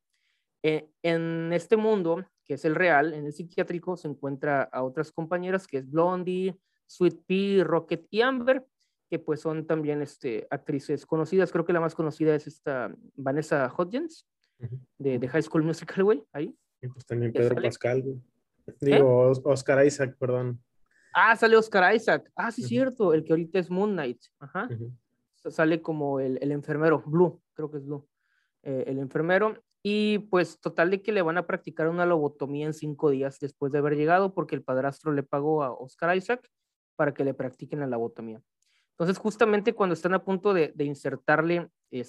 En este mundo, que es el real, en el psiquiátrico se encuentra a otras compañeras, que es Blondie, Sweet Pea, Rocket y Amber, que pues son también actrices conocidas. Creo que la más conocida es esta Vanessa Hudgens, de High School Musical, güey, ahí. Y pues también Pedro Pascal, güey. ¿Eh? Digo, Oscar Isaac, perdón. Sale Oscar Isaac. Sí, cierto, el que ahorita es Moon Knight. Ajá. Sale como el enfermero, Blue, creo que es Blue, el enfermero. Y pues total de que le van a practicar una lobotomía en 5 días después de haber llegado, porque el padrastro le pagó a Oscar Isaac para que le practiquen la lobotomía. Entonces justamente cuando están a punto de insertarle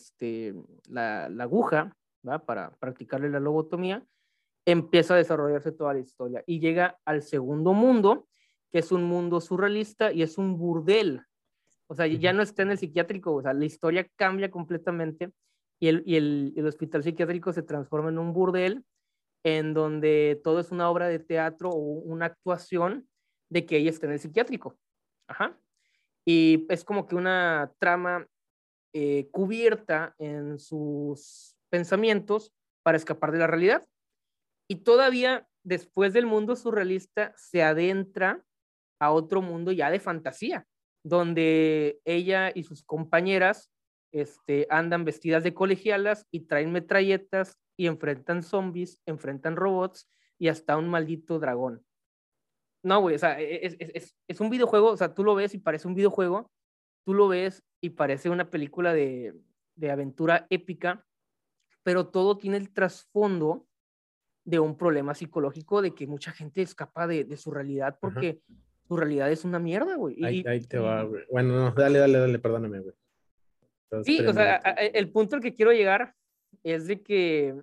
la aguja, ¿va? Para practicarle la lobotomía, empieza a desarrollarse toda la historia y llega al segundo mundo, que es un mundo surrealista y es un burdel. O sea, ya no está en el psiquiátrico, o sea, la historia cambia completamente y el hospital psiquiátrico se transforma en un burdel en donde todo es una obra de teatro o una actuación de que ella está en el psiquiátrico. Ajá. Y es como que una trama cubierta en sus pensamientos para escapar de la realidad. Y todavía después del mundo surrealista se adentra a otro mundo ya de fantasía, donde ella y sus compañeras andan vestidas de colegialas y traen metralletas y enfrentan zombies, enfrentan robots y hasta un maldito dragón. No, güey, o sea, es un videojuego, o sea, tú lo ves y parece un videojuego, tú lo ves y parece una película de aventura épica, pero todo tiene el trasfondo de un problema psicológico de que mucha gente escapa de su realidad porque su realidad es una mierda, güey. Ahí te va, güey. Bueno, no, dale, perdóname, güey. Sí, o sea, el punto al que quiero llegar es de que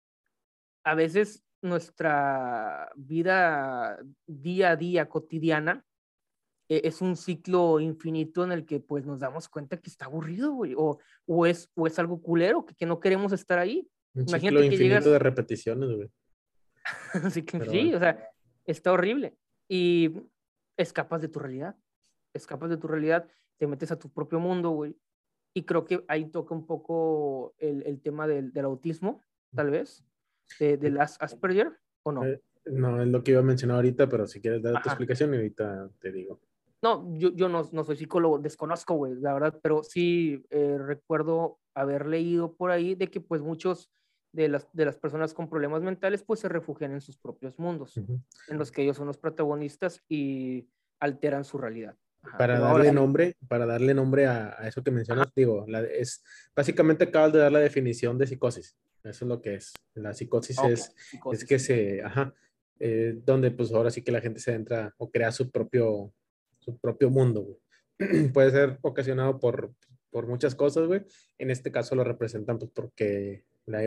a veces nuestra vida día a día cotidiana es un ciclo infinito en el que pues nos damos cuenta que está aburrido, güey, o es algo culero, que no queremos estar ahí. Un ciclo Imagínate que infinito llegas, de repeticiones, güey. así que Pero sí, bueno. o sea, está horrible. Y escapas de tu realidad. Escapas de tu realidad, te metes a tu propio mundo, güey. Y creo que ahí toca un poco el tema del autismo, tal vez, de las Asperger, ¿o no? No, es lo que iba a mencionar ahorita, pero si quieres dar tu Ajá. explicación y ahorita te digo. No, yo no soy psicólogo, desconozco, güey, la verdad, pero sí recuerdo haber leído por ahí de que pues muchos de las personas con problemas mentales pues se refugian en sus propios mundos, Ujú. en los que ellos son los protagonistas y alteran su realidad. Ajá, Para pero ahora darle sí. nombre, para darle nombre a eso que Ajá, mencionas, digo, básicamente acabas de dar la definición de psicosis. Eso es lo que es. La psicosis ok, es psicosis, que sí. donde pues ahora sí que la gente se entra o crea su propio mundo, güey. Puede ser ocasionado por muchas cosas, güey. En este caso lo representan pues porque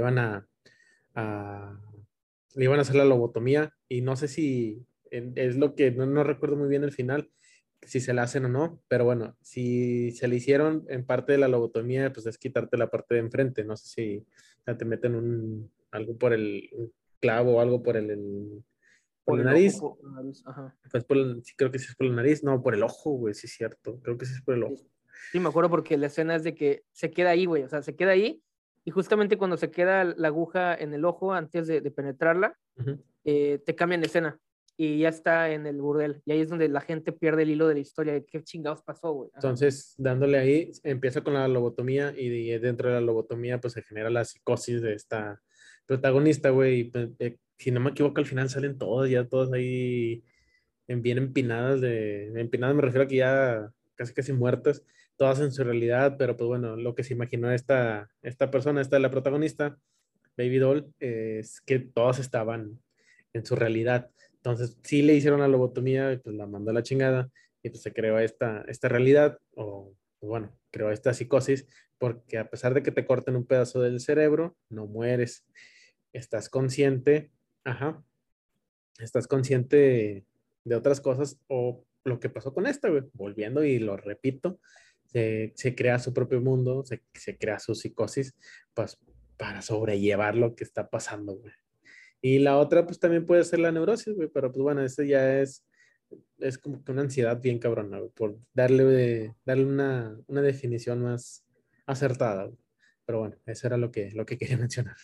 a- le iban a hacer la lobotomía y no sé si es lo que no recuerdo muy bien el final, si se la hacen o no, pero bueno, si se le hicieron en parte de la lobotomía, pues es quitarte la parte de enfrente, no sé si o sea, te meten algo por un clavo o algo por Por la el ojo, nariz, por la nariz, ajá. pues sí, creo que sí es por la nariz, no, por el ojo, güey, sí es cierto, creo que sí es por el Sí, ojo. sí, me acuerdo porque la escena es de que se queda ahí, güey, o sea, se queda ahí y justamente cuando se queda la aguja en el ojo antes de penetrarla, Ujú. te cambian la escena y ya está en el burdel. Y ahí es donde la gente pierde el hilo de la historia de qué chingados pasó, güey. Ajá. Entonces, dándole ahí, empieza con la lobotomía y dentro de la lobotomía, pues se genera la psicosis de esta protagonista, güey. Y, pues, si no me equivoco, al final salen todas, ya todas ahí bien empinadas. Empinadas me refiero a que ya casi casi muertas, todas en su realidad, pero pues bueno, lo que se imaginó esta persona, la protagonista, Baby Doll, es que todas estaban en su realidad. Entonces, sí le hicieron la lobotomía, y pues la mandó a la chingada y pues se creó esta realidad, o pues, bueno, creó esta psicosis, porque a pesar de que te corten un pedazo del cerebro, no mueres. Estás consciente, ajá, estás consciente de otras cosas o lo que pasó con esta, güey. Volviendo y lo repito, se crea su propio mundo, se crea su psicosis, pues para sobrellevar lo que está pasando, güey. Y la otra, pues también puede ser la neurosis, güey, pero pues bueno, eso ya es como que una ansiedad bien cabrona, güey, por darle una definición más acertada, güey. Pero bueno, eso era lo que quería mencionar.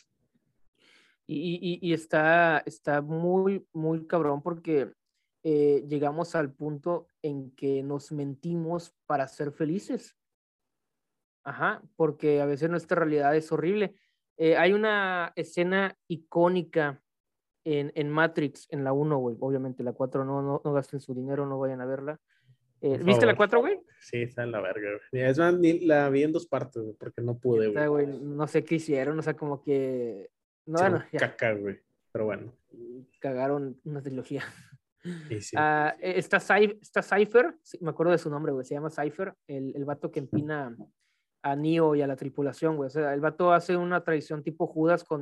Y está muy, muy cabrón porque llegamos al punto en que nos mentimos para ser felices. Ajá, porque a veces nuestra realidad es horrible. Hay una escena icónica en Matrix, en la uno, güey. Obviamente la 4 no gasten su dinero, no vayan a verla. Por ¿Viste la favor. 4, güey? Sí, está en la verga, güey. Es más, la vi en dos partes, güey, porque no pude, Neta, güey. güey, no sé qué hicieron, o sea, como que, no, bueno, Hicieron ya, caca, güey. Pero bueno, cagaron una trilogía. y sí. Está Cypher, sí, me acuerdo de su nombre, güey, se llama Cypher, el vato que empina a Neo y a la tripulación, güey. O sea, el vato hace una traición tipo Judas con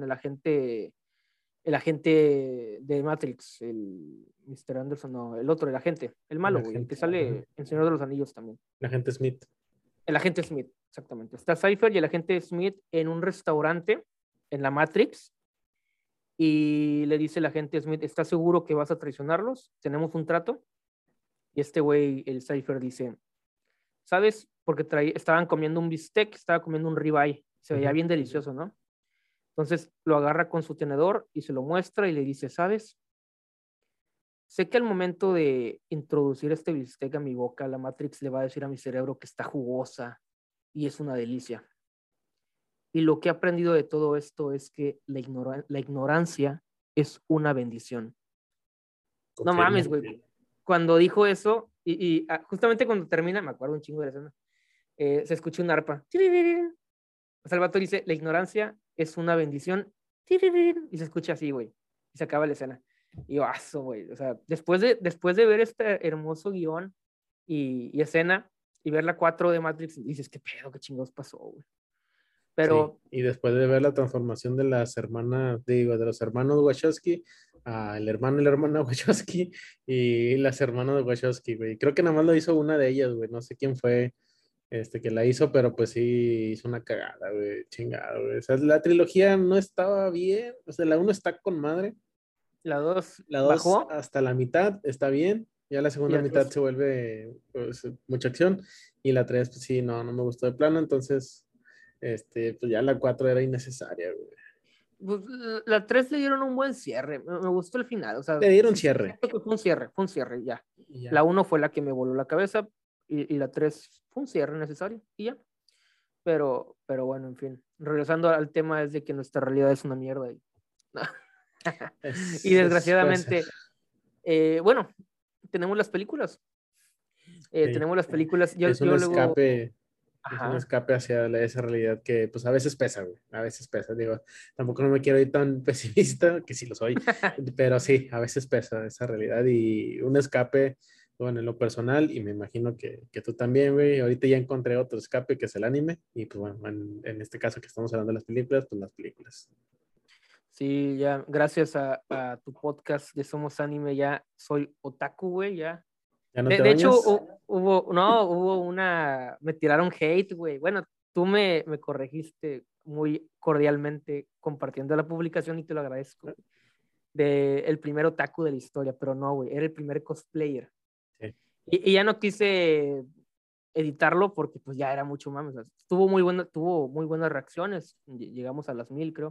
el agente de Matrix, el Mr. Anderson, no, el otro, el agente, el malo, La güey, el que gente, ajá. sale en Señor de los Anillos también. La gente Smith. El agente Smith, exactamente. Está Cypher y el agente Smith en un restaurante en la Matrix y le dice el agente Smith, ¿estás seguro que vas a traicionarlos? ¿Tenemos un trato? Y este güey, el Cypher, dice, ¿sabes? Porque estaban comiendo un bistec, estaba comiendo un ribeye, se veía Ujú. bien delicioso, ¿no? Entonces lo agarra con su tenedor y se lo muestra y le dice, ¿sabes? Sé que al momento de introducir este bistec a mi boca, la Matrix le va a decir a mi cerebro que está jugosa y es una delicia. Y lo que he aprendido de todo esto es que la ignorancia es una bendición. No mames, Confirmo. güey. Cuando dijo eso, justamente cuando termina, me acuerdo un chingo de la escena, se escucha un arpa. O sea, el vato dice, la ignorancia es una bendición. Y se escucha así, güey. Y se acaba la escena. Y yo, aso, güey. O sea, después de ver este hermoso guión y escena y ver la 4 de Matrix, dices, qué pedo, qué chingados pasó, güey. Sí, Pero, y después de ver la transformación de las hermanas, digo, de los hermanos Wachowski, el hermano y la hermana Wachowski y las hermanas de Wachowski, güey. Creo que nada más lo hizo una de ellas, güey. No sé quién fue que la hizo, pero pues sí hizo una cagada, güey. Chingada, güey. O sea, la trilogía no estaba bien. O sea, la uno está con madre, La 2 La 2 bajó hasta la mitad está bien, ya la y segunda la mitad 3. se vuelve pues, mucha acción y la 3 pues sí, no me gustó de plano, entonces pues ya la 4 era innecesaria, güey. Pues, la 3 le dieron un buen cierre. Me gustó el final. O sea, Le dieron sí, cierre siento que fue un cierre, ya. y La ya. uno fue la que me voló la cabeza y la 3 fue un cierre necesario y ya. Pero bueno, en fin. Regresando al tema es de que nuestra realidad es una mierda. Y Puede ser. desgraciadamente, bueno, tenemos las películas. Sí. Tenemos las películas. Es un Yo luego, escape, es un ajá. escape hacia esa realidad que pues a veces pesa, güey, a veces pesa, digo, tampoco no me quiero ir tan pesimista, que sí lo soy, pero sí, a veces pesa esa realidad y un escape, bueno, en lo personal, y me imagino que tú también, güey, ahorita ya encontré otro escape que es el anime, y pues bueno, en este caso que estamos hablando de las películas, pues las películas. Sí, ya, gracias a tu podcast de Somos Anime, ya soy otaku, güey, ya. ¿Ya no te De hecho, bañas? hubo me tiraron hate, güey. Bueno, tú me corregiste muy cordialmente compartiendo la publicación y te lo agradezco. De el primer otaku de la historia, pero no, güey, era el primer cosplayer. Sí. Y ya no quise editarlo porque pues ya era mucho más. O sea, tuvo muy buenas reacciones. Llegamos a las 1000, creo.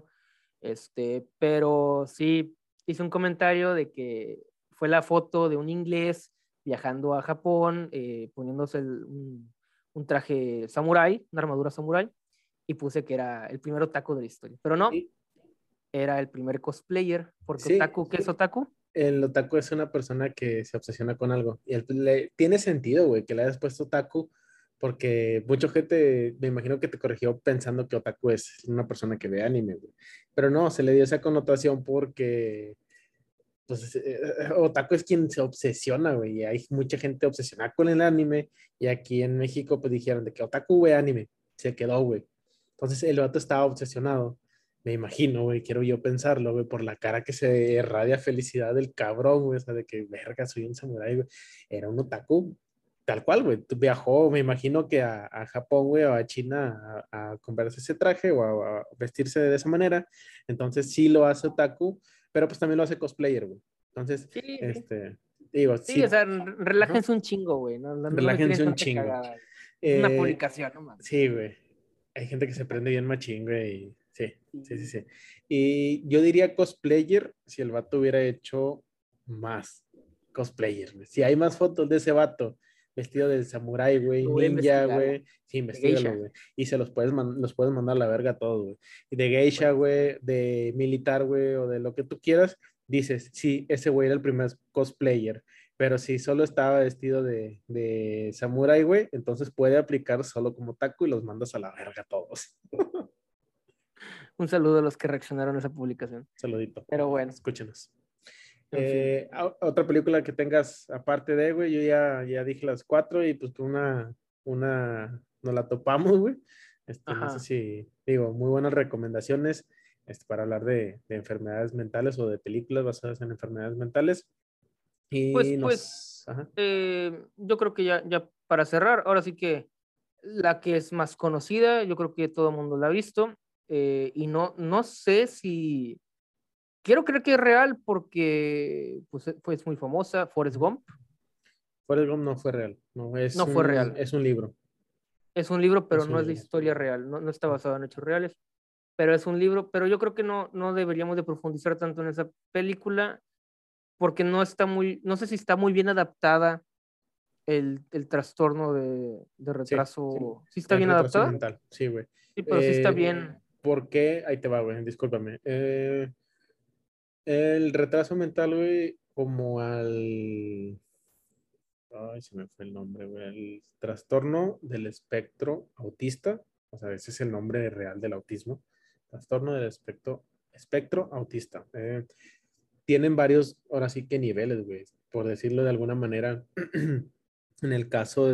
Pero sí hice un comentario de que fue la foto de un inglés viajando a Japón, poniéndose un traje samurái, una armadura samurái, y puse que era el primer otaku de la historia. Pero no, Sí, era el primer cosplayer, porque sí, otaku, ¿qué es otaku? el otaku es una persona que se obsesiona con algo. Y tiene sentido, güey, que le hayas puesto otaku, porque mucha gente, me imagino que te corrigió pensando que otaku es una persona que ve anime, güey. Pero no, se le dio esa connotación porque, pues, otaku es quien se obsesiona, güey. Y hay mucha gente obsesionada con el anime. Y aquí en México, pues dijeron de que otaku ve anime. Se quedó, güey. Entonces el vato estaba obsesionado. Me imagino, güey, quiero yo pensarlo, güey, por la cara que se irradia felicidad del cabrón, güey, o sea, de que, verga, soy un samurái, güey. Era un otaku, tal cual, güey. Viajó, me imagino que a Japón, güey, o a China a comprarse ese traje o a vestirse de esa manera. Entonces sí lo hace otaku, pero pues también lo hace cosplayer, güey. Entonces, Sí, sí. digo, Sí, o sí, sea, ajá, relájense un chingo, güey. No me relájense tiren un tanta chingo. cagada. Es una Eh, publicación, no mames. sí, güey. Hay gente que se prende bien machín, güey. Sí, sí, sí, Sí. sí. Y yo diría cosplayer si el vato hubiera hecho más cosplayer, güey. Si hay más fotos de ese vato vestido de samurái, güey, Lo voy a ninja, investigar, güey. güey. Sí, De investigalo, geisha. güey. Y se los puedes mandar a la verga a todos, güey. Y de geisha, Bueno, güey, de militar, güey, o de lo que tú quieras, dices, sí, ese güey era el primer cosplayer. Pero si solo estaba vestido de samurái, güey, entonces puede aplicar solo como taco y los mandas a la verga a todos. un saludo a los que reaccionaron a esa publicación. Saludito. Pero bueno, Escúchenos. en fin. Otra película que tengas aparte de, güey, yo ya dije las cuatro y pues una nos la topamos, güey. No sé Ajá. si, digo, muy buenas recomendaciones para hablar de enfermedades mentales o de películas basadas en enfermedades mentales. Y Pues, ajá. yo creo que ya para cerrar, ahora sí que la que es más conocida, yo creo que todo el mundo la ha visto. Y no sé si. Quiero creer que es real porque pues, fue muy famosa. Forrest Gump. Forrest Gump no fue real, no, No fue real. es un libro, Es un libro, pero es un no es de libro. historia real. No está basado en hechos reales. Pero es un libro. Pero yo creo que no deberíamos de profundizar tanto en esa película porque no sé si está muy bien adaptada el trastorno de Sí, retraso. ¿Sí está el bien retraso adaptada? mental, sí, güey. Sí, pero sí está Eh, bien. ¿Por qué? Ahí te va, güey, discúlpame. El retraso mental, güey, como al... Ay, se me fue el nombre, güey. El trastorno del espectro autista, o sea, ese es el nombre real del autismo. Trastorno del espectro autista. Tienen varios, ahora sí que niveles, güey, por decirlo de alguna manera. En el caso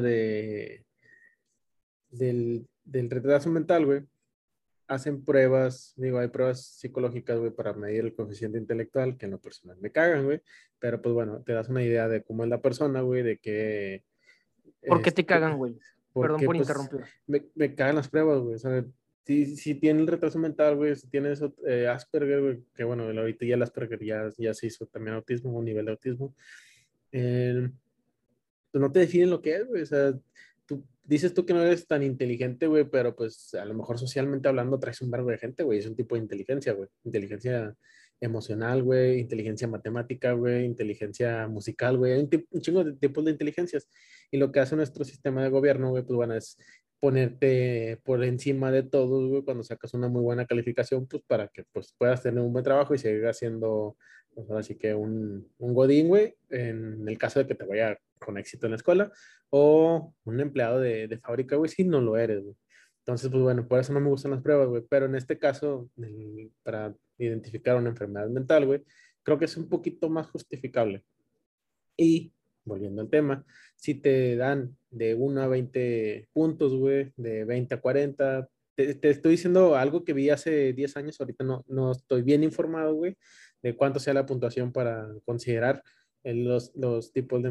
del retraso mental, güey, hacen pruebas, digo, hay pruebas psicológicas, güey, para medir el coeficiente intelectual, que en lo personal me cagan, güey, pero pues bueno, te das una idea de cómo es la persona, güey, de que, ¿Por qué te este, cagan, güey? Perdón porque por pues interrumpir. me cagan las pruebas, güey, o sea, si tiene el retraso mental, güey, si tiene eso, Asperger, güey, que bueno, ahorita ya el Asperger ya se hizo también autismo, un nivel de autismo. Eh, pues no te definen lo que es, güey. O sea, dices tú que no eres tan inteligente, güey, pero pues a lo mejor socialmente hablando traes un verbo de gente, güey. Es un tipo de inteligencia, güey. Inteligencia emocional, güey, inteligencia matemática, güey, inteligencia musical, güey. Hay un chingo de tipos de inteligencias. Y lo que hace nuestro sistema de gobierno, güey, pues bueno, es ponerte por encima de todos, güey, cuando sacas una muy buena calificación, pues para que pues puedas tener un buen trabajo y seguir haciendo, pues ahora sí que un godín, güey, en el caso de que te vaya con éxito en la escuela, o un empleado de fábrica, güey, si no lo eres, güey. Entonces, pues bueno, por eso no me gustan las pruebas, güey, pero en este caso, para identificar una enfermedad mental, güey, creo que es un poquito más justificable. Y, volviendo al tema, si te dan de 1 a 20 puntos, güey, de 20 a 40, te estoy diciendo algo que vi hace 10 años, ahorita no estoy bien informado, güey, de cuánto sea la puntuación para considerar los tipos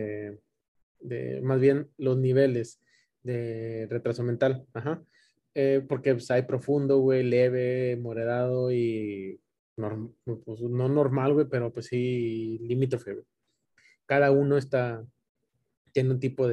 más bien los niveles de retraso mental, ajá. Porque pues, hay profundo, güey, leve, moderado y pues, no normal, güey, pero pues sí limítrofe, güey. Cada uno tiene un tipo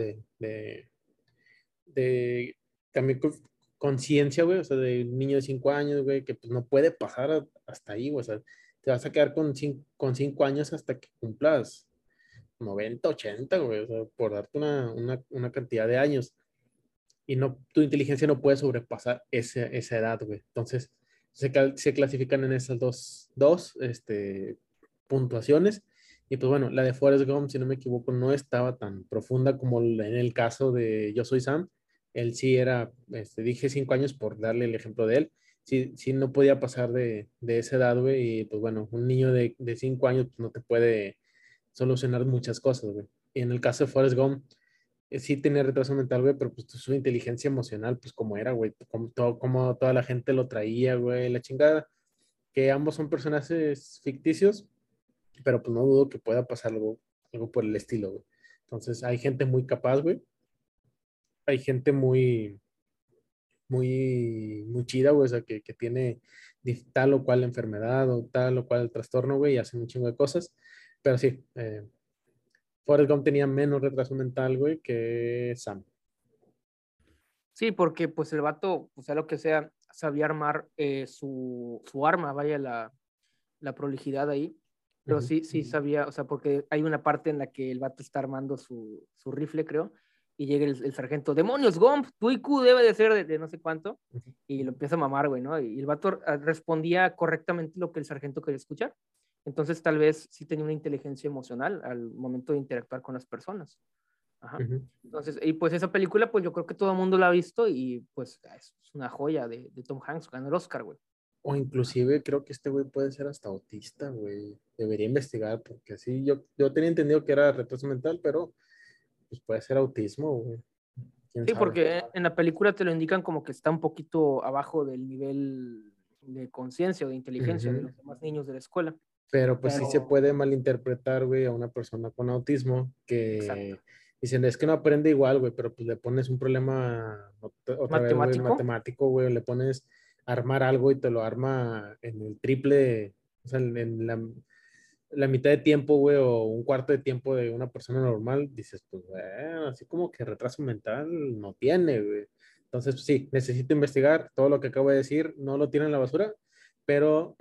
de también conciencia, güey, o sea, de un niño de 5 años, güey, que pues no puede pasar hasta ahí, güey, o sea, te vas a quedar con 5 años hasta que cumplas 90 80 güey, o sea, por darte una cantidad de años. Y tu inteligencia no puede sobrepasar esa edad, güey. Entonces, se clasifican en esas dos puntuaciones. Y pues bueno, la de Forrest Gump, si no me equivoco, no estaba tan profunda como en el caso de Yo Soy Sam. Él sí era, dije 5 años por darle el ejemplo de él. Sí, sí no podía pasar de esa edad, güey. Y pues bueno, un niño de 5 años pues, no te puede solucionar muchas cosas, güey. Y en el caso de Forrest Gump, sí tenía retraso mental, güey, pero pues su inteligencia emocional, pues como era, güey, como toda la gente lo traía, güey, la chingada, que ambos son personajes ficticios, pero pues no dudo que pueda pasar algo por el estilo, güey. Entonces, hay gente muy capaz, güey, hay gente muy chida, güey, o sea, que tiene tal o cual enfermedad o tal o cual trastorno, güey, y hacen un chingo de cosas, pero sí, Forrest Gump tenía menos retraso mental, güey, que Sam. Sí, porque pues el vato, o sea, lo que sea, sabía armar su arma, vaya la prolijidad ahí, pero Ujú. sí sabía, o sea, porque hay una parte en la que el vato está armando su rifle, creo, y llega el sargento, demonios, Gump, tu IQ debe de ser de no sé cuánto, y lo empieza a mamar, güey, ¿no? Y el vato respondía correctamente lo que el sargento quería escuchar. Entonces, tal vez sí tenía una inteligencia emocional al momento de interactuar con las personas. Ajá. Ujú. Entonces, y pues esa película, pues yo creo que todo el mundo la ha visto y pues es una joya de Tom Hanks, ganó el Oscar, güey. O inclusive creo que este güey puede ser hasta autista, güey. Debería investigar, porque sí, yo tenía entendido que era retraso mental, pero pues puede ser autismo, güey. ¿Quién Sí, sabe? porque en la película te lo indican como que está un poquito abajo del nivel de conciencia o de inteligencia de Ujú. los demás niños de la escuela. Pero pues sí se Pero, puede malinterpretar, güey, a una persona con autismo exacto. que dicen, es que no aprende igual, güey, pero pues le pones un problema otra vez, güey, Matemático. matemático, güey, le pones armar algo y te lo arma en el triple, o sea, en la mitad de tiempo, güey, o un cuarto de tiempo de una persona normal, dices, pues, así como que retraso mental no tiene, güey. Entonces, pues, sí, necesito investigar todo lo que acabo de decir, no lo tiene en la basura, pero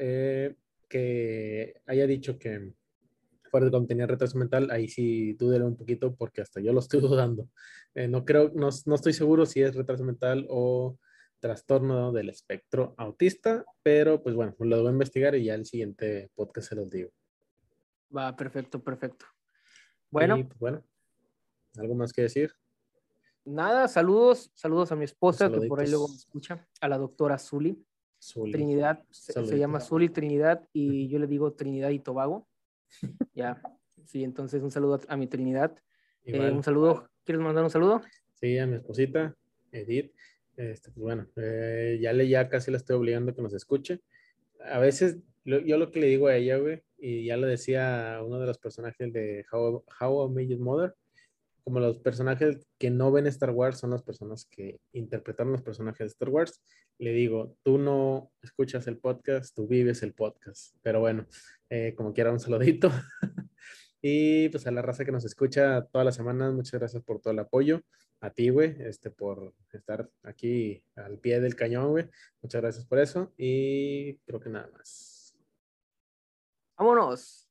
que haya dicho que Forrest Gump tenía retraso mental, ahí sí dúdelo un poquito porque hasta yo lo estoy dudando. No creo, no estoy seguro si es retraso mental o trastorno del espectro autista, pero pues bueno, lo voy a investigar y ya el siguiente podcast se los digo. Va, perfecto, perfecto. Y Bueno, pues bueno, ¿algo más que decir? nada, saludos, saludos a mi Pues esposa que por ahí luego me saluditos, escucha, a la doctora Zuli. Zuli. Trinidad, se llama Saluditos. Zuli Trinidad y yo le digo Trinidad y Tobago. Ya, sí, entonces un saludo a mi Trinidad. Un Igual, saludo, ¿quieres mandar un saludo? sí, a mi esposita, Edith. Pues bueno, ya casi la estoy obligando a que nos escuche. A veces, yo lo que le digo a ella, güey, y ya lo decía uno de los personajes de How I Met Your Mother, como los personajes que no ven Star Wars son las personas que interpretaron los personajes de Star Wars. Le digo, tú no escuchas el podcast, tú vives el podcast. Pero bueno, como quiera, un saludito. Y pues a la raza que nos escucha todas las semanas, muchas gracias por todo el apoyo. A ti, güey, por estar aquí al pie del cañón, güey. Muchas gracias por eso. Y creo que nada más. Vámonos.